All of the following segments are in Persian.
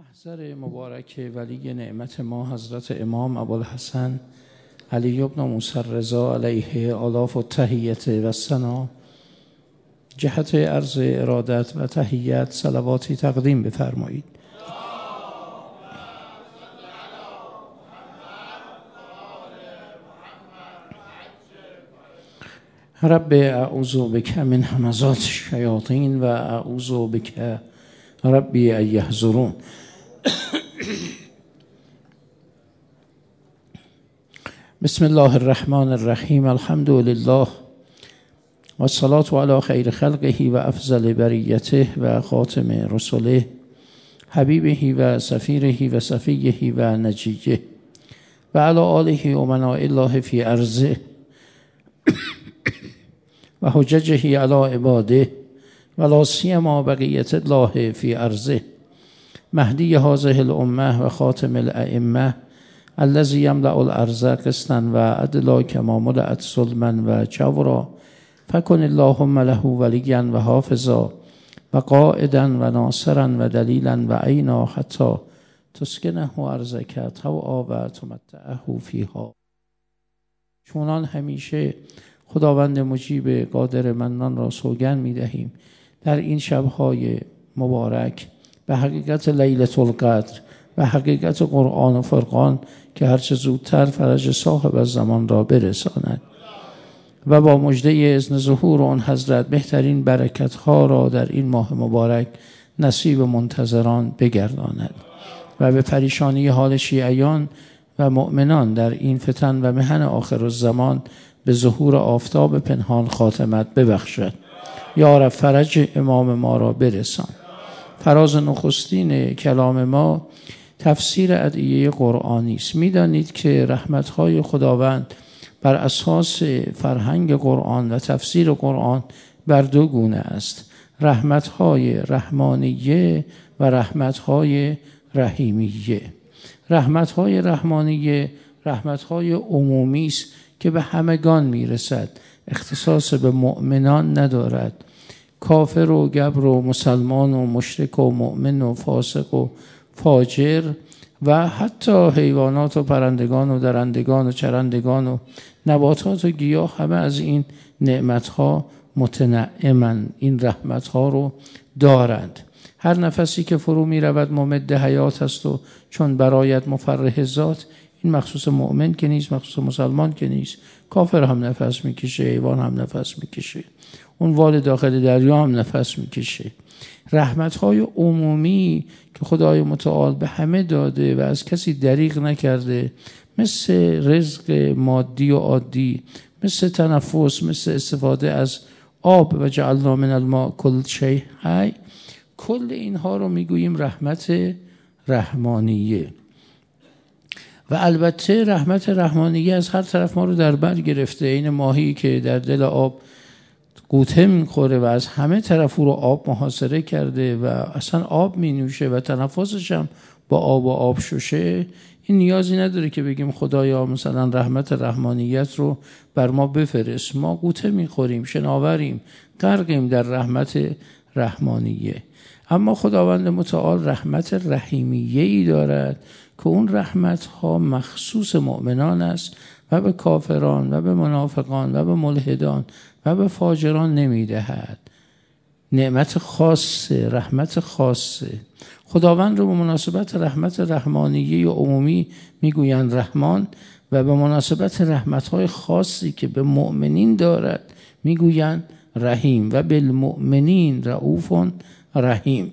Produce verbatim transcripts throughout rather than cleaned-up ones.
محضر مبارک ولی نعمت ما حضرت امام ابوالحسن علی بن موسی الرضا علیه آلاف التحیت و ثنا جهت عرض ارادت و تحیت صلواتی تقدیم بفرمایید. رب اعوذ بک من همزات الشیاطین و اعوذ بک ربی ان یحضرون. بسم الله الرحمن الرحیم. الحمد لله و الصلاة علی خیر خلقه و افضل بریته و خاتم رسله حبیبه و سفیره و صفیه و نجیه و علی آله امناء الله فی ارضه و حججه علی عباده و لا سیما بقیت الله فی ارضه مهدی هذه الامه و خاتم الائمه الذی یملأ الارض قسطا و عدلا کما ملأت ظلما و جورا فکن اللهم له ولیا و حافظا و قائدا و ناصرا و دلیلا و عینا حتی تسکنه ارضک طوعا و تمتعه فیها. چونان همیشه خداوند مجیب قادر منان را سوگند می دهیم در این شبهای مبارک به حقیقت لیلة القدر و حقیقت قرآن و فرقان که هرچه زودتر فرج صاحب الزمان را برساند و با مژده اذن ظهور آن حضرت بهترین برکتها را در این ماه مبارک نصیب منتظران بگرداند و به پریشانی حال شیعیان و مؤمنان در این فتن و محن آخر الزمان به ظهور آفتاب پنهان خاتمت ببخشد. یا رب فرج امام ما را برسان. فراز نخستین کلام ما تفسیر ادعیه قرآنی است. می‌دانید که رحمت‌های خداوند بر اساس فرهنگ قرآن و تفسیر قرآن بر دو گونه است: رحمت‌های رحمانیه و رحمت‌های رحیمیه. رحمت‌های رحمانیه رحمت‌های عمومی است که به همگان میرسد، اختصاص به مؤمنان ندارد. کافر و گبر و مسلمان و مشرک و مؤمن و فاسق و فاجر و حتی حیوانات و پرندگان و درندگان و چرندگان و نباتات و گیاه همه از این نعمتها متنعمند، این رحمتها رو دارند. هر نفسی که فرو می رود ممد حیات است و چون برایت مفرح ذات. این مخصوص مؤمن که نیست، مخصوص مسلمان که نیست. کافر هم نفس میکشه، حیوان هم نفس میکشه، اون وال داخل دریا هم نفس میکشه. رحمت‌های عمومی که خدای متعال به همه داده و از کسی دریغ نکرده، مثل رزق مادی و عادی، مثل تنفس، مثل استفاده از آب و جعلنا من الماء کل شیء حی، کل اینها رو میگوییم رحمت رحمانیه. و البته رحمت رحمانیه از هر طرف ما رو در بر گرفته. این ماهی که در دل آب قوطه میخوره و از همه طرف او رو آب محاصره کرده و اصلا آب می نوشه و تنفسش هم با آب و آب شوشه، این نیازی نداره که بگیم خدایا مثلا رحمت رحمانیت رو بر ما بفرست. ما قوطه میخوریم، شناوریم، غرقیم در رحمت رحمانیه. اما خداوند متعال رحمت رحیمیه ای دارد که اون رحمت ها مخصوص مؤمنان است و به کافران و به منافقان و به ملحدان و به فاجران نمیدهد. نعمت خاصه، رحمت خاصه. خداوند رو به مناسبت رحمت رحمانیه و عمومی میگویند رحمان و به مناسبت رحمت های خاصی که به مؤمنین دارد میگویند رحیم و بالمؤمنین رؤوف رحیم.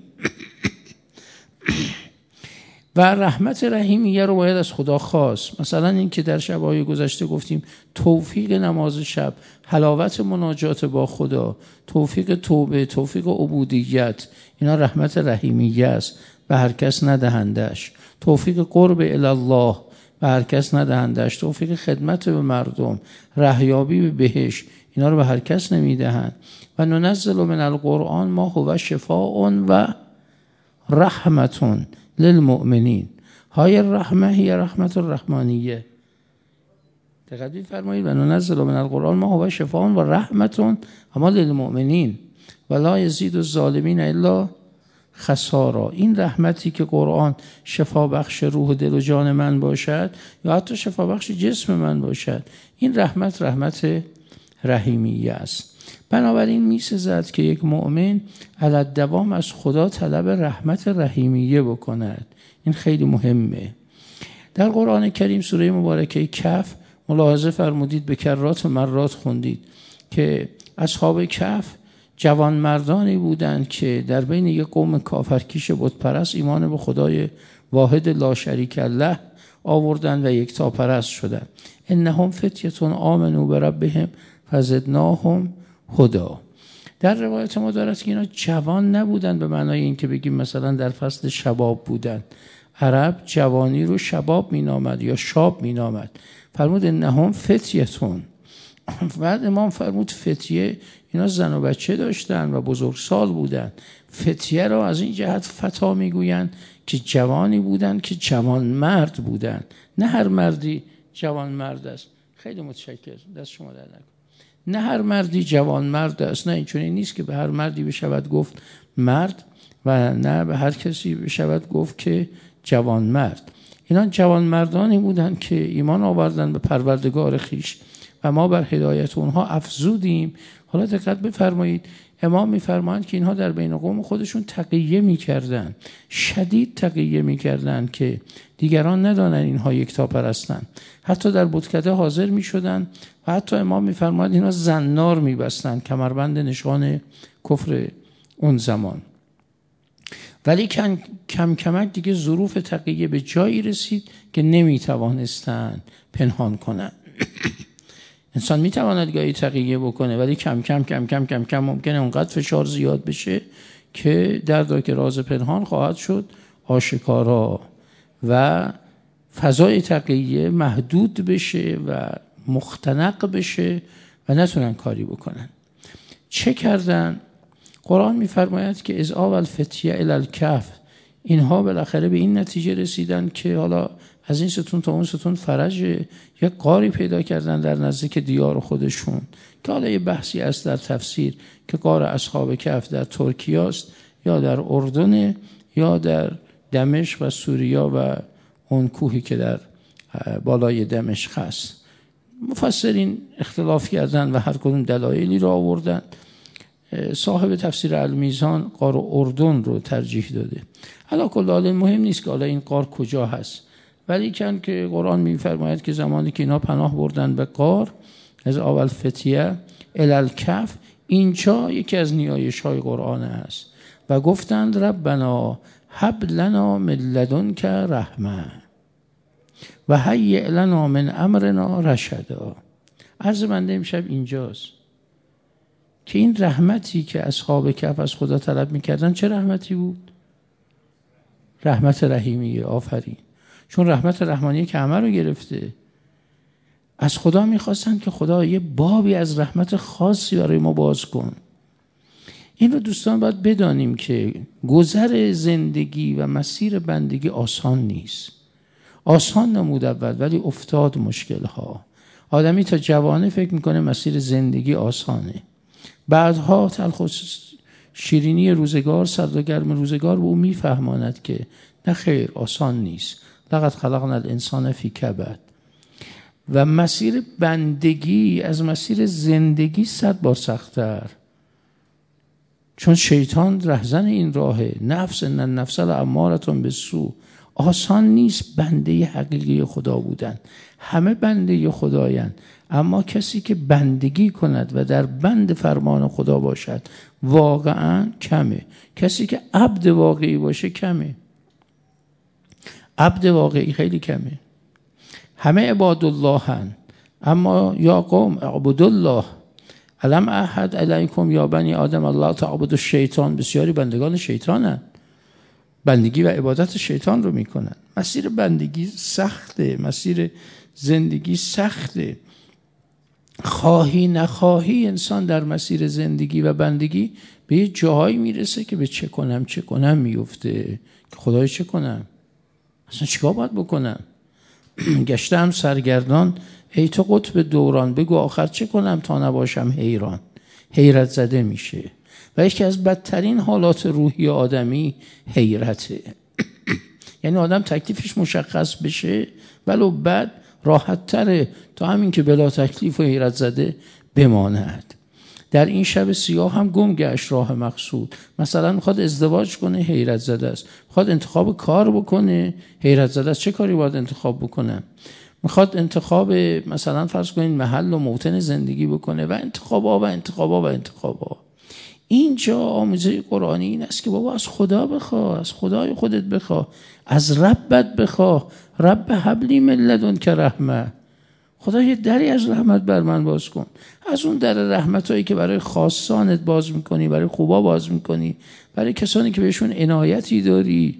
و رحمت رحیمیه رو باید از خدا خواست. مثلا این که در شب‌های گذشته گفتیم توفیق نماز شب، حلاوت مناجات با خدا، توفیق توبه، توفیق عبودیت، اینا رحمت رحیمیه است، به هر کس ندهندش. توفیق قرب الی الله، به هر کس ندهندش. توفیق خدمت به مردم، رهیابی به بهشت، اینا رو به هر کس نمیدهند. و ننزل من القرآن ما هو شفاء و رحمتون للمؤمنین. های الرحمه هی رحمت الرحمانیه. دقت بفرمایید. و ننزل من القرآن ما هو شفاء و رحمتون اما للمؤمنین و لا یزید الظالمین الا خسارا. این رحمتی که قرآن شفا بخش روح و دل و جان من باشد یا حتی شفا بخش جسم من باشد، این رحمت رحمت رحیمیه است. بنابراین می سزد که یک مؤمن علی الدوام از خدا طلب رحمت رحیمیه بکند. این خیلی مهمه. در قرآن کریم سوره مبارکه کهف ملاحظه فرمودید، به کرات و مرات خوندید که اصحاب کهف جوان مردانی بودند که در بین یک قوم کافرکیش بت پرست ایمان به خدای واحد لا شریک له آوردند و یکتا پرست شدند. انهم فتیه آمنوا بربهم فزدناهم هدی. در روایت ما دارد که اینا جوان نبودند به معنای این که بگیم مثلا در فصل شباب بودند. عرب جوانی رو شباب مینامد یا شاب مینامد. فرمود انهم فتیتون. بعد امام فرمود فتیه، اینا زن و بچه داشتن و بزرگسال بودن. فتیه را از این جهت فتا میگویند که جوانی بودن که جوان مرد بودن. نه هر مردی جوان مرد است. خیلی متشکرم، دست شما در نکنه. نه هر مردی جوان مرد است. نه، این چنین نیست که به هر مردی بشود گفت مرد و نه به هر کسی بشود گفت که جوان مرد. اینا جوان مردانی بودند که ایمان آوردن به پروردگار خیش و ما بر هدایت اونها افزودیم. حالا دقت بفرمایید، امام میفرمایند که اینها در بین قوم خودشون تقیه میکردن، شدید تقیه میکردن که دیگران ندانن اینها یکتا پرستن. حتی در بتکده حاضر میشدن و حتی امام میفرمایند اینا زنار میبستن، کمربند نشان کفر اون زمان. ولی کم کم کمک دیگه ظروف تقیه به جایی رسید که نمیتوانستن پنهان کنن. انسان میتواند گاهی تقیه بکنه ولی کم کم کم کم کم کم ممکنه اونقدر فشار زیاد بشه که دردا که راز پنهان خواهد شد آشکارا و فضای تقیه محدود بشه و مختنق بشه و نتونن کاری بکنن. چه کردن؟ قرآن میفرماید که اذ آوی الفتیه الی الکهف، اینها بالاخره به این نتیجه رسیدن که حالا از این ستون تا اون ستون فرج یک غاری پیدا کردن در نزدیک دیار خودشون که حالا یه بحثی است در تفسیر که غار اصحاب کهف در ترکیه است یا در اردن یا در دمشق و سوریا و اون کوهی که در بالای دمشق هست. مفسرین اختلاف کردن و هر کدوم دلایلی را آوردن. صاحب تفسیر المیزان غار اردن رو ترجیح داده. علا کل حال مهم نیست که حالا این غار کجا هست، ولی کن که قرآن میفرماید که زمانی که اینا پناه بردن به غار از اول فتیه الی الکهف، اینجا یکی از نیایش های قرآن است و گفتند ربنا هب لنا من لدنک رحمه و هیئ لنا من امرنا رشدا. عرض بنده امشب اینجاست که این رحمتی که اصحاب کهف از خدا طلب میکردن چه رحمتی بود؟ رحمت رحیمیه. آفرین. چون رحمت رحمانیه که همه رو گرفته. از خدا میخواستن که خدا یه بابی از رحمت خاصی برای ما باز کن. این رو دوستان باید بدانیم که گذر زندگی و مسیر بندگی آسان نیست. آسان نمود اول ولی افتاد مشکل ها. آدمی تا جوانه فکر میکنه مسیر زندگی آسانه، بعدها تلخ و شیرینی روزگار، سرد و گرم روزگار به او میفهماند که نه خیر، آسان نیست. لقد خلقنا الانسان فی کبد. و مسیر بندگی از مسیر زندگی صد بار سخت‌تر، چون شیطان رهزن این راهه. نفس ان النفس لاماره بالسوء. آسان نیست بنده حقیقی خدا بودن. همه بنده خدایند، اما کسی که بندگی کند و در بند فرمان خدا باشد واقعا کمه. کسی که عبد واقعی باشه کمه. عبد واقعی خیلی کمه. همه عباد الله هن، اما یا قوم اعبدوا الله الم احد علیکم یا بنی آدم الله تعبدوا الشیطان. بسیاری بندگان شیطانن، بندگی و عبادت شیطان رو میکنن. مسیر بندگی سخته، مسیر زندگی سخته. خواهی نخواهی انسان در مسیر زندگی و بندگی به یه جاهایی میرسه که به چه کنم چه کنم میفته که خدای چه کنم، اصلا چیکار باید بکنم. گشتم سرگردان ای تو قطب دوران، بگو آخر چه کنم تا نباشم حیران. حیرت زده میشه و یکی از بدترین حالات روحی آدمی حیرته. یعنی آدم تکلیفش مشخص بشه ولو بعد راحت تره تا همین که بلا تکلیف و حیرت زده بماند. در این شب سیاه هم گم گشت راه مقصود. مثلا میخواد ازدواج کنه، حیرت زده است. میخواد انتخاب کار بکنه، حیرت زده است. چه کاری باید انتخاب بکنه؟ میخواد انتخاب مثلا فرض کنین محل و موطن زندگی بکنه و انتخابا و انتخابا و انتخابا. اینجا آموزه قرآنی این است که بابا از خدا بخواه، از خدای خودت بخواه، از ربت بخواه. رب هبلی من لدنک رحمه، خدا یه دری از رحمت بر من باز کن. از اون در رحمت هایی که برای خاصانت باز میکنی، برای خوبا باز میکنی، برای کسانی که بهشون عنایتی داری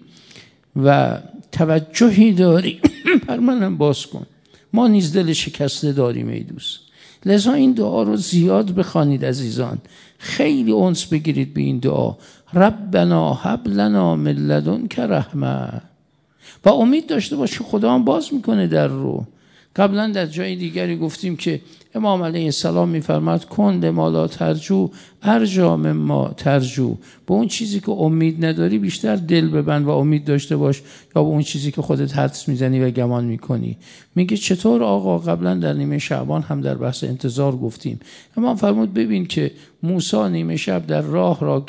و توجهی داری بر منم باز کن. ما نیز دل شکسته داریم ای دوست. لذا این دعا رو زیاد بخوانید عزیزان، خیلی انس بگیرید به این دعا. ربنا هب لنا من لدنک رحمه، و امید داشته باش که خدا هم باز میکنه در رو. قبلا در جای دیگری گفتیم که امام علیه السلام میفرماد کن لما لا ترجو ارجا مما ترجو. به اون چیزی که امید نداری بیشتر دل ببند و امید داشته باش، یا به اون چیزی که خودت حدس میزنی و گمان میکنی. میگه چطور آقا؟ قبلا در نیمه شعبان هم در بحث انتظار گفتیم. امام فرمود ببین که موسی نیمه شب در راه را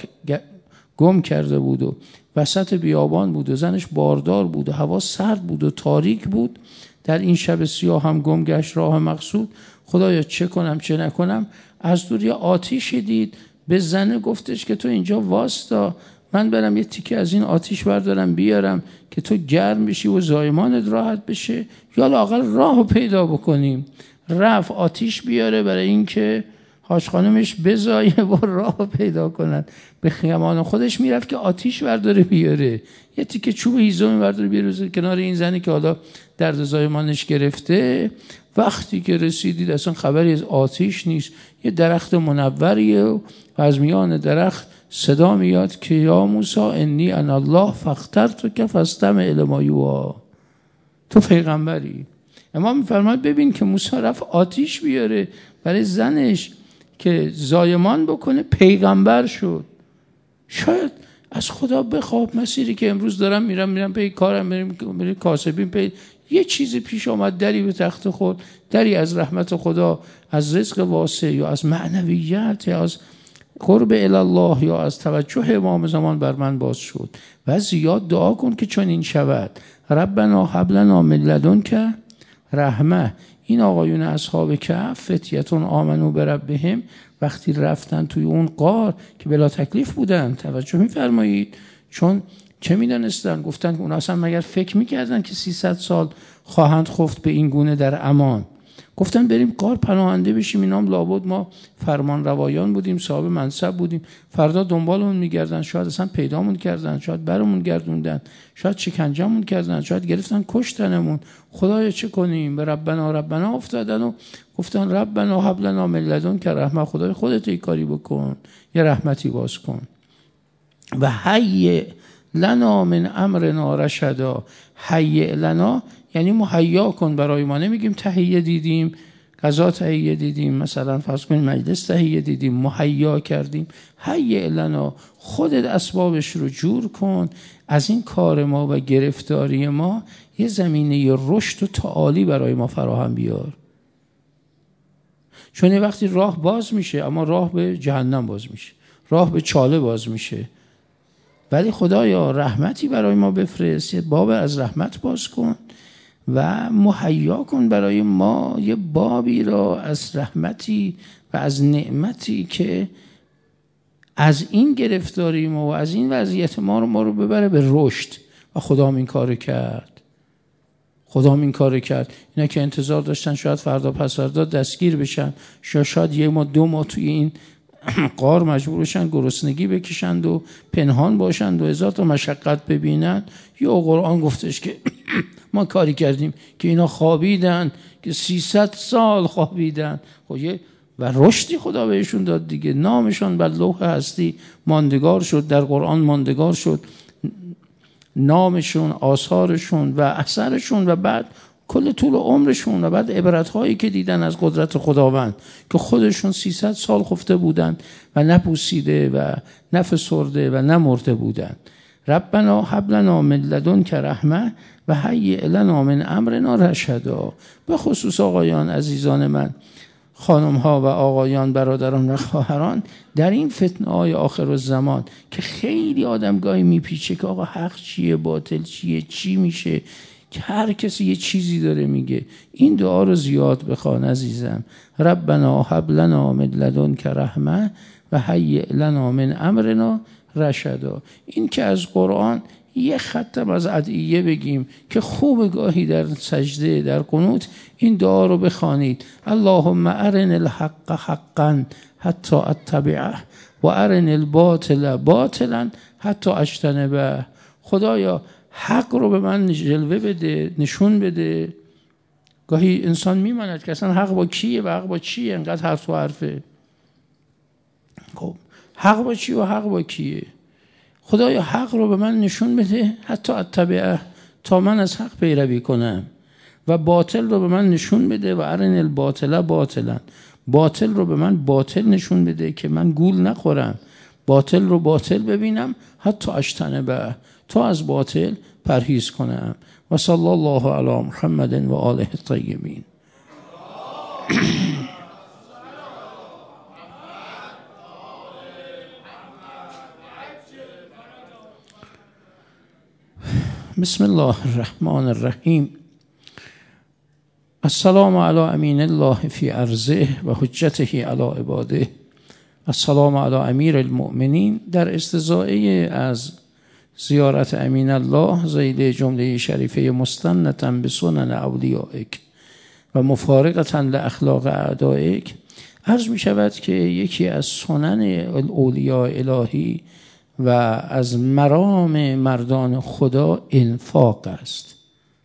گم کرده بود و وسط بیابان بود و زنش باردار بود و هوا سرد بود و تاریک بود. در این شب سیاه هم گم گشت راه مقصود. خدایا چه کنم چه نکنم؟ از دور یه آتیش دید، به زنه گفتش که تو اینجا واستا، من برم یه تیکه از این آتیش بردارم بیارم که تو گرم بشی و زایمانت راحت بشه، یا لااقل راهو پیدا بکنیم. رفت آتیش بیاره برای اینکه حاج خانمش بزایه و راه پیدا کنن. به خیامان خودش میرفت که آتیش برداره بیاره، یه تیکه چوب هیزم برداره بیاره کنار این زنی که حالا درد زایمانش گرفته. وقتی که رسیدید اصلا خبری از آتیش نیست، یه درخت منوریه و از میان درخت صدا میاد که یا موسی انی انا الله فاخترتک فاستمع لما یوحی، تو پیغمبری. امام میفرماد ببین که موسی رفت آتیش بیاره برای زنش که زایمان بکنه، پیغمبر شد. شاید از خدا بخواب مسیری که امروز دارم میرم میرم پی کارم، میرم میرم کاسبیم پی یه چیزی پیش آمد، دری به تخت خود، دری از رحمت خدا، از رزق واسع یا از معنویت یا از قرب الله یا از توجه امام زمان بر من باز شد. و زیاد دعا کن که چون این شود. ربنا هب لنا من لدنک رحمه. این آقایون اصحاب کهف فتیتون آمنو بربهم وقتی رفتن توی اون غار که بلا تکلیف بودن، توجه می‌فرمایید، چون چه می‌دانستن؟ گفتن اونا اصلا مگر فکر می‌کردن که سیصد سال خواهند خفت به این گونه در امان؟ گفتن بریم غار پناهنده بشیم، اینام لابد ما فرمان روایان بودیم، صاحب منصب بودیم، فردا دنبالمون میگردن، شاید اصلا پیدامون کردن، شاید برمون گردوندن، شاید شکنجمون کردن، شاید گرفتن کشتنمون. خدایا چه کنیم؟ به ربنا ربنا افتادن و گفتن ربنا هب لنا من لدنک رحمه، خدای خودت ای کاری بکن، یه رحمتی باز کن. و هیئ لنا من امرنا رشدا. هیئ لنا یعنی مهیا کن برای ما. نمیگیم تهیه دیدیم، غذا تهیه دیدیم، مثلا فرض کنیم مجلس تهیه دیدیم، مهیا کردیم. هیئ لنا، خودت اسبابش رو جور کن، از این کار ما و گرفتاری ما یه زمینه رشد و تعالی برای ما فراهم بیار. چون یه وقتی راه باز میشه اما راه به جهنم باز میشه، راه به چاله باز میشه. ولی خدایا رحمتی برای ما بفرست، یه باب از رحمت باز کن و مهیا کن برای ما یه بابی را از رحمتی و از نعمتی که از این گرفتاری ما و از این وضعیت ما رو ما رو ببره به رشد. و خدا هم این کار کرد، خدا هم این کار کرد. اینا که انتظار داشتن شاید فردا پس فردا دستگیر بشن، شاید یه ما دو ماه توی این غار مجبور بشن گرسنگی بکشند و پنهان باشند و هزار تا مشقت ببینن، یا قرآن گفتش که ما کاری کردیم که اینا خوابیدن، که سیصد سال خوابیدن. خب یه و رشدی خدا بهشون داد دیگه، نامشان بر لوح هستی ماندگار شد، در قرآن ماندگار شد نامشون، آثارشون و اثرشون، و بعد کل طول عمرشون و بعد عبرت‌هایی که دیدن از قدرت خداوند که خودشون سیصد سال خفته بودن و نپوسیده و نفسرده و نمرده بودن. ربنا هب لنا من لدنک رحمه و هیئ لنا من امرنا رشدا. به خصوص آقایان عزیزان من، خانم ها و آقایان، برادران و خواهران، در این فتنه های آخر الزمان که خیلی آدم گاهی میپیچه که آقا حق چیه، باطل چیه، چی میشه، که هر کسی یه چیزی داره میگه، این دعا رو زیاد بخوان عزیزم. ربنا هب لنا من لدنک رحمه و هیئ لنا من امرنا رشدا. این که از قرآن یه خطم از ادعیه بگیم که خوب گاهی در سجده در قنوت این دعا رو بخوانید. اللهم ارن الحق حقا حتی اتبعه و ارن الباطل باطلا حتی اجتنبه. خدایا حق رو به من جلوه بده، نشون بده. گاهی انسان میماند که اصلا حق با کیه و حق با چیه، انقدر حرف و حرفه. خب حق با چیه و حق با کیه؟ خدایا حق رو به من نشون بده حتی اتبعه، تا من از حق پیروی کنم، و باطل رو به من نشون بده و ارن الباطل باطلا، باطل رو به من باطل نشون بده که من گول نخورم، باطل رو باطل ببینم حتی اجتنبه، تا از باطل پرهیز کنم. و صلی الله علی محمد و آله الطیبین. بسم الله الرحمن الرحیم. السلام علی امین الله فی ارضه و حجته علی عباده. السلام علی امیر المؤمنین. در استزاده از زیارت امین الله زید جمله شریفه مستنتا به سنن اولیائک و مفارقتا لاخلاق اعدائک، عرض می شود که یکی از سنن اولیاء الهی و از مرام مردان خدا انفاق است.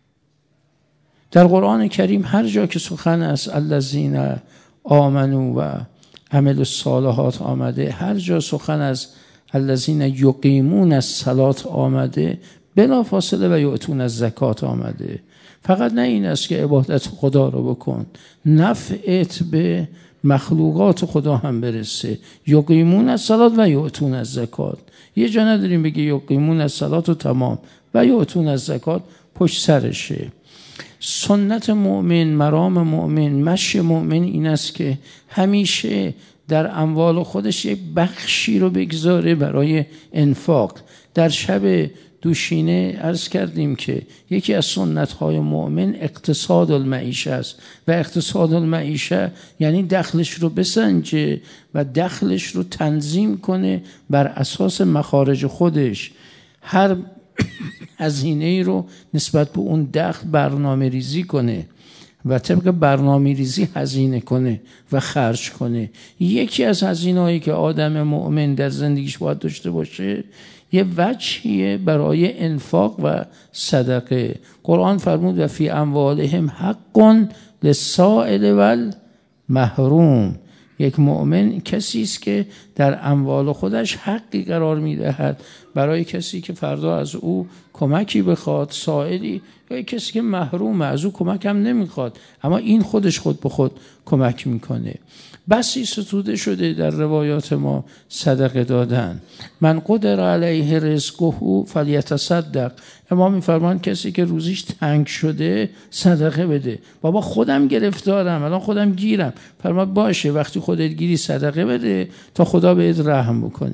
در قرآن کریم هر جا که سخن از الذین آمنوا و عملوا الصالحات آمده، هر جا سخن از الذین یقیمون الصلاة آمده، بلا فاصله و یؤتون الزکات آمده. فقط نه این است که عبادت خدا رو بکن، نفعت به مخلوقات خدا هم برسه. یقیمون الصلاة و یؤتون الزکات. یه جا نداریم بگه یقیمون الصلاة و تمام و یؤتون الزکات پشت سرشه. سنت مؤمن، مرام مؤمن، مشی مؤمن این است که همیشه در اموال خودش یک بخشی رو بگذاره برای انفاق. در شب دوشینه عرض کردیم که یکی از سنت‌های مؤمن اقتصاد المعیشه است و اقتصاد المعیشه یعنی دخلش رو بسنجه و دخلش رو تنظیم کنه بر اساس مخارج خودش. هر هزینه‌ای رو نسبت به اون دخل برنامه ریزی کنه و طبق برنامه ریزی هزینه کنه و خرج کنه. یکی از هزینه‌هایی که آدم مؤمن در زندگیش باید داشته باشه یه وجهیه برای انفاق و صدقه. قرآن فرمود و فی اموالهم حق للسائل والمحروم. یک مؤمن کسی است که در اموال خودش حقی قرار میدهد برای کسی که فردا از او کمکی بخواد، سائلی، یا کسی که محرومه از او کمک هم نمیخواد اما این خودش خود به خود کمک میکنه. بسی ستوده شده در روایات ما صدقه دادن. من قدر علیه رزقه فلیتصدق. امام میفرمان کسی که روزیش تنگ شده صدقه بده. بابا خودم گرفتارم، الان خودم گیرم. فرمان باشه وقتی خودت گیری صدقه بده تا خدا بهت رحم بکنه.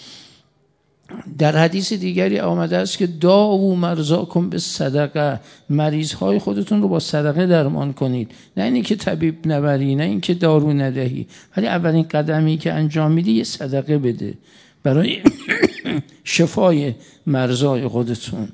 در حدیث دیگری آمده است که داو مرضاکم به صدقه، مریض های خودتون رو با صدقه درمان کنید. نه اینی که طبیب نبری، نه این که دارو ندهی، ولی اولین قدمی که انجام میدی یه صدقه بده برای شفای مرضای خودتون.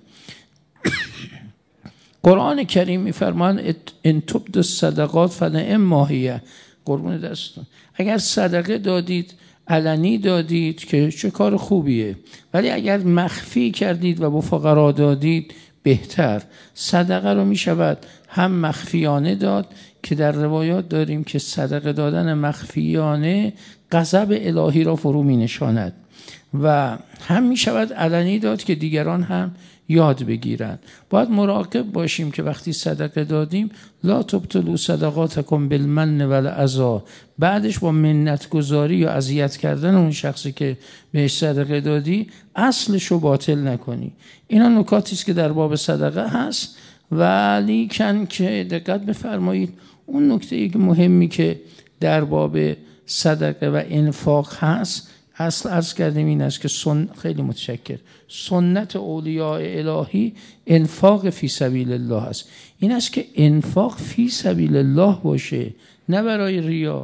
قرآن کریم میفرمان ان تبدوا الصدقات فنعم ما هی. قربون دستون، اگر صدقه دادید علنی دادید که چه کار خوبیه، ولی اگر مخفی کردید و به فقرا دادید بهتر. صدقه رو می شود هم مخفیانه داد که در روایات داریم که صدقه دادن مخفیانه غضب الهی را فرو می نشاند. و هم می شود علنی داد که دیگران هم یاد بگیرن. باید مراقب باشیم که وقتی صدقه دادیم لا تبطلوا صدقاتکم بالمن والعذا، بعدش با منت گذاری یا اذیت کردن اون شخصی که بهش صدقه دادی اصلش رو باطل نکنی. اینا نکاتی است که در باب صدقه هست. ولی کن که دقت بفرمایید اون نکته مهمی که در باب صدقه و انفاق هست، اصل عرض کردیم این است که سن... خیلی متشکر سنت اولیاء الهی انفاق فی سبیل الله است. این است که انفاق فی سبیل الله باشه، نه برای ریا،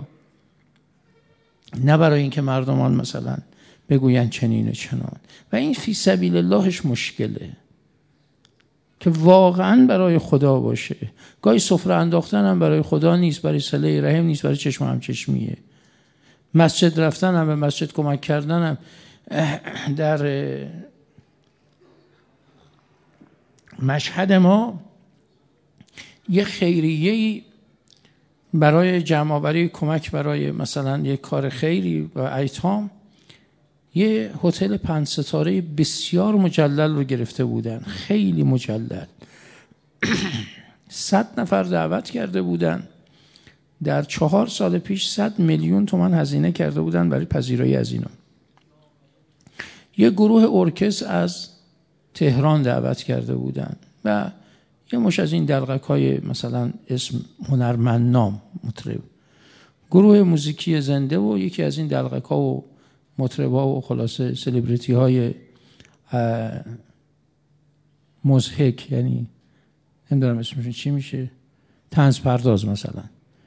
نه برای اینکه مردمان مثلا بگوین چنین و چنان. و این فی سبیل اللهش مشکله که واقعا برای خدا باشه. گاهی سفره انداختن هم برای خدا نیست، برای صله رحم نیست، برای چشم هم چشمیه. مسجد رفتن هم، به مسجد کمک کردن هم، در مشهد ما یه خیریه‌ای برای جمع‌آوری کمک برای مثلا یک کار خیری و ایتام یه هتل پنج ستاره بسیار مجلل رو گرفته بودن، خیلی مجلل. صد نفر دعوت کرده بودن، در چهار سال پیش صد میلیون تومان هزینه کرده بودن برای پذیرایی از اینا. یه گروه ارکستر از تهران دعوت کرده بودن و یه مش از این دلقک‌های مثلا اسم هنرمندنام مطرب، گروه موزیکی زنده و یکی از این دلقک‌ها و مطربا و خلاصه سلبریتی های مضحک، یعنی نمیدونم اسمشون چی میشه، طنز پرداز مثلا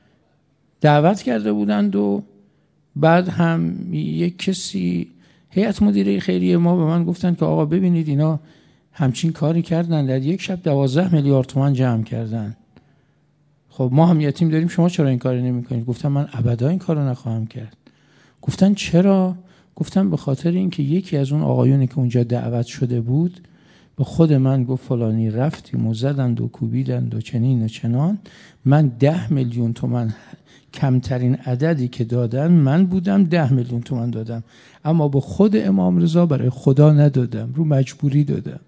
دعوت کرده بودند. و بعد هم یک کسی هیئت مدیره خیریه ما به من گفتن که آقا ببینید اینا همچین کاری کردن، در یک شب دوازده میلیارد تومان جمع کردن. خب ما هم یتیم داریم، شما چرا این کارو نمی‌کنید؟ گفتم من ابدا این کارو نخواهم کرد. گفتن چرا؟ گفتم به خاطر اینکه یکی از اون آقایونی که اونجا دعوت شده بود به خود من گفت فلانی رفتیم و زدند و کوبیدند و چنین و چنان، من ده میلیون تومان کمترین عددی که دادن من بودم، ده میلیون تومان دادم، اما به خود امام رضا برای خدا ندادم، رو مجبوری دادم.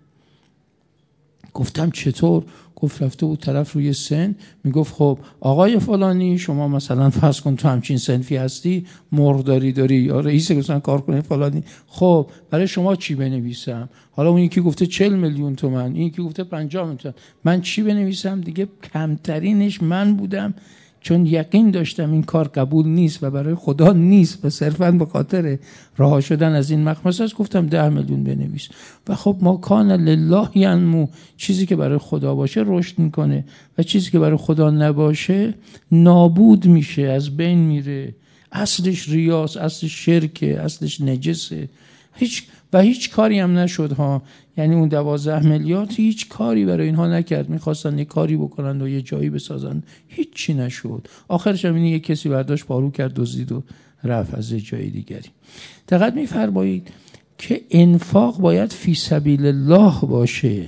گفتم چطور؟ گفت رفته بود طرف روی سن میگفت خب آقای فلانی شما مثلا فرض کن تو همچین سنفی هستی، مرغداری داری یا رئیس مثلا کارخونه فلانی، خب برای شما چی بنویسم؟ حالا اون یکی گفته چهل میلیون تومان، این یکی گفته پنجاه میلیون تومان، من چی بنویسم؟ دیگه کمترینش من بودم، چون یقین داشتم این کار قبول نیست و برای خدا نیست و صرفاً به خاطر رها شدن از این مخمصه است. گفتم ده میلیون بنویس. و خب ما کان لله ینمو، چیزی که برای خدا باشه رشد میکنه و چیزی که برای خدا نباشه نابود میشه، از بین میره. اصلش ریاست، اصلش شرکه، اصلش نجسه. هیچ و هیچ کاری هم نشد ها، یعنی اون دوازده میلیارد هیچ کاری برای اینها نکرد. میخواستن یه کاری بکنن و یه جایی بسازن، هیچی نشد. آخرش هم یه کسی برداشت پارو کرد، دزدید و رفت از جای دیگری. دقت میفرمایید که انفاق باید فی سبیل الله باشه.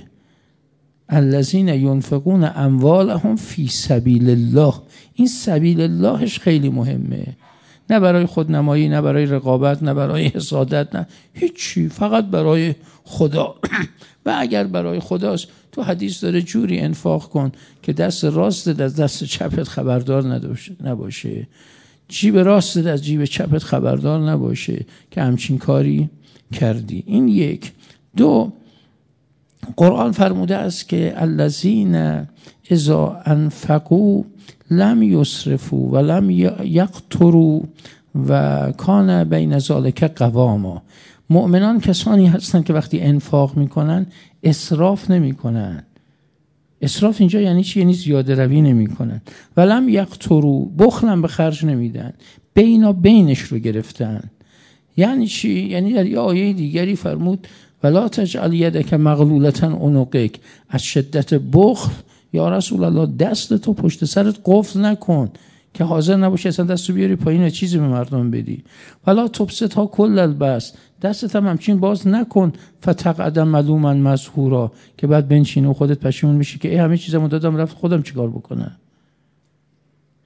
الذین ینفقون اموالهم فی سبیل الله. این سبیل اللهش خیلی مهمه، نه برای خودنمایی، نه برای رقابت، نه برای حسادت، نه هیچی، فقط برای خدا. و اگر برای خداست، تو حدیث داره جوری انفاق کن که دست راستت از دست چپت خبردار نباشه، جیب راستت از جیب چپت خبردار نباشه که همچین کاری کردی. این یک. دو، قرآن فرموده است که الذین اذا انفقوا لم یسرفوا و لم یقتروا و کان بین ذلک قواما. مؤمنان کسانی هستند که وقتی انفاق میکنن اسراف نمیکنن. اسراف اینجا یعنی چی؟ یعنی زیاده روی نمیکنن. و لم یقتروا، بخلم به خرج نمیدن، بینا بینش رو گرفتن. یعنی چی؟ یعنی در یه آیه دیگری فرمود ولا تجعل یدک مغلولة عنقک، از شدت بخل یا رسول الله دست تو پشت سرت قفل نکن که حاضر نباشی اصلا دستو بیاری پایین و چیزی به مردم بدی. ولا تبسطها کل البسط، دستت هم همچین باز نکن فتقعد ملوما مسحورا، که بعد بنشینی و خودت پشیمون میشی که ای همه چیزمو دادم رفت، خودم چیکار بکنم؟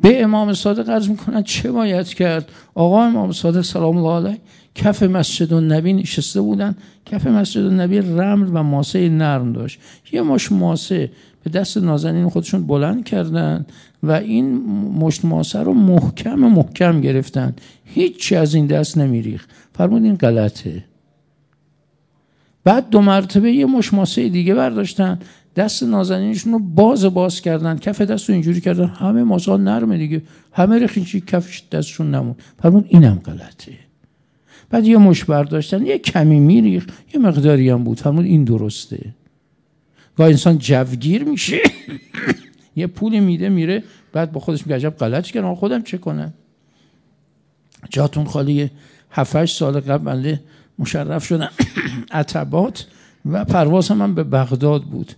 به امام صادق عرض میکنن چه باید کرد؟ آقا امام صادق سلام الله علیه کف مسجد النبی نشسته بودن. کف مسجد النبی رمل و ماسه نرم داشت. یه مش ماسه به دست نازنین خودشون بلند کردن و این مشت ماسه رو محکم محکم گرفتن، هیچی از این دست نمیریخت. فرمود این غلطه. بعد دو مرتبه یه مش ماسه دیگه برداشتن، دست نازنینشون رو باز باز کردن، کف دست رو اینجوری کردن، همه ماسه نرمه دیگه، همه ریخت کفش دستشون نموند. فرمود اینم غلطه. بعد یه مش برداشتن، یه کمی میریخت، یه مقداری هم بود. فرمود این درسته. گاه انسان جوگیر میشه یه پولی میده میره، بعد با خودش میگه عجب غلط کردم، خودم چه کنم؟ جاتون خالی. هفت هشت سال قبل بنده مشرف شدم عتبات و پروازم هم به بغداد بود.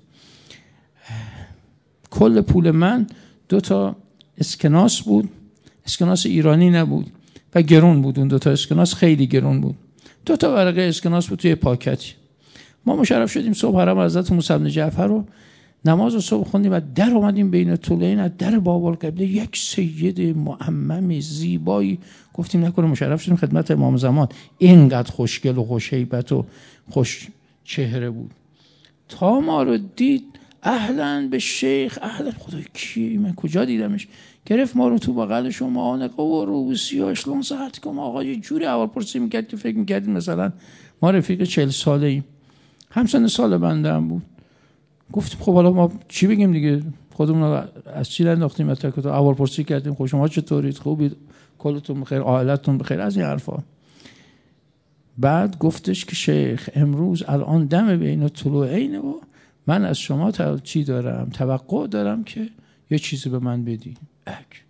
کل پول من دو تا اسکناس بود، اسکناس ایرانی نبود و گرون بود. اون دو تا اسکناس خیلی گرون بود. دو تا ورقه اسکناس بود توی پاکتی. ما مشرف شدیم صبح حرم حضرت موسی بن جعفر رو نماز صبح خوندیم و در اومدیم بین طولین از در باب القبله یک سید معمم زیبایی. گفتیم نکنه مشرف شدیم خدمت امام زمان، اینقدر خوشگل و خوش هیبت و خوش چهره بود. تا ما رو دید اهلا به شیخ، اهلا. خدای کی من کجا دیدمش؟ گرفت ما رو تو بغلش و معانقه و روبوسی و اشلون صحت کم. آقا یه جوری اول پرسی میکرد که فکر میکردیم مثلا ما رفیق چهل ساله ایم. همسن سال بنده هم بود. گفتیم خب حالا ما چی بگیم دیگه، خودمون رو از چی انداختیم اتاکتو، اول پرسی کردیم خب شما چطورید، خوبید، کلتون بخیر، عائلتون بخیر، از این حرفا. بعد گفتش که شیخ امروز الان دم بین طلوعین و من از شما تا چی دارم، توقع دارم که یه چیزی به من بدی. اک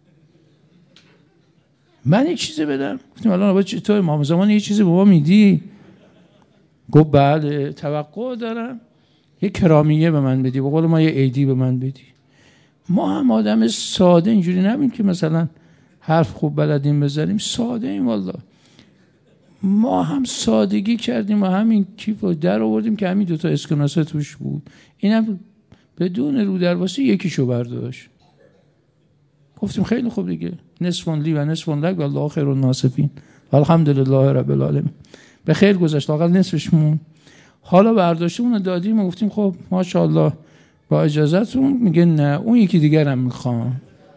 من یه چیزی بدم؟ گفتیم الان با تو امام زمان یه چیزی به ما میدی؟ گفت بله توقع دارم یه کرامیه به من بدی، به قول ما یه عیدی به من بدی. ما هم آدم ساده اینجوری نبیم که مثلا حرف خوب بلدیم بزنیم، ساده ایم والله. ما هم سادگی کردیم و همین کیف رو در آوردیم که همین دوتا اسکناسه توش بود. اینم بدون رو درواسی یکیشو برداشت. گفتیم خیلی خوب دیگه، نصفون لی و نصفون لک و الله خیر الناصفین الحمدلله رب العالمین. به خیر گذشت، لااقل نصفش مون. حالا برداشتیم اون دادیم و گفتیم خب ماشاءالله با اجازهتون. میگه نه اون یکی دیگر هم میخوام.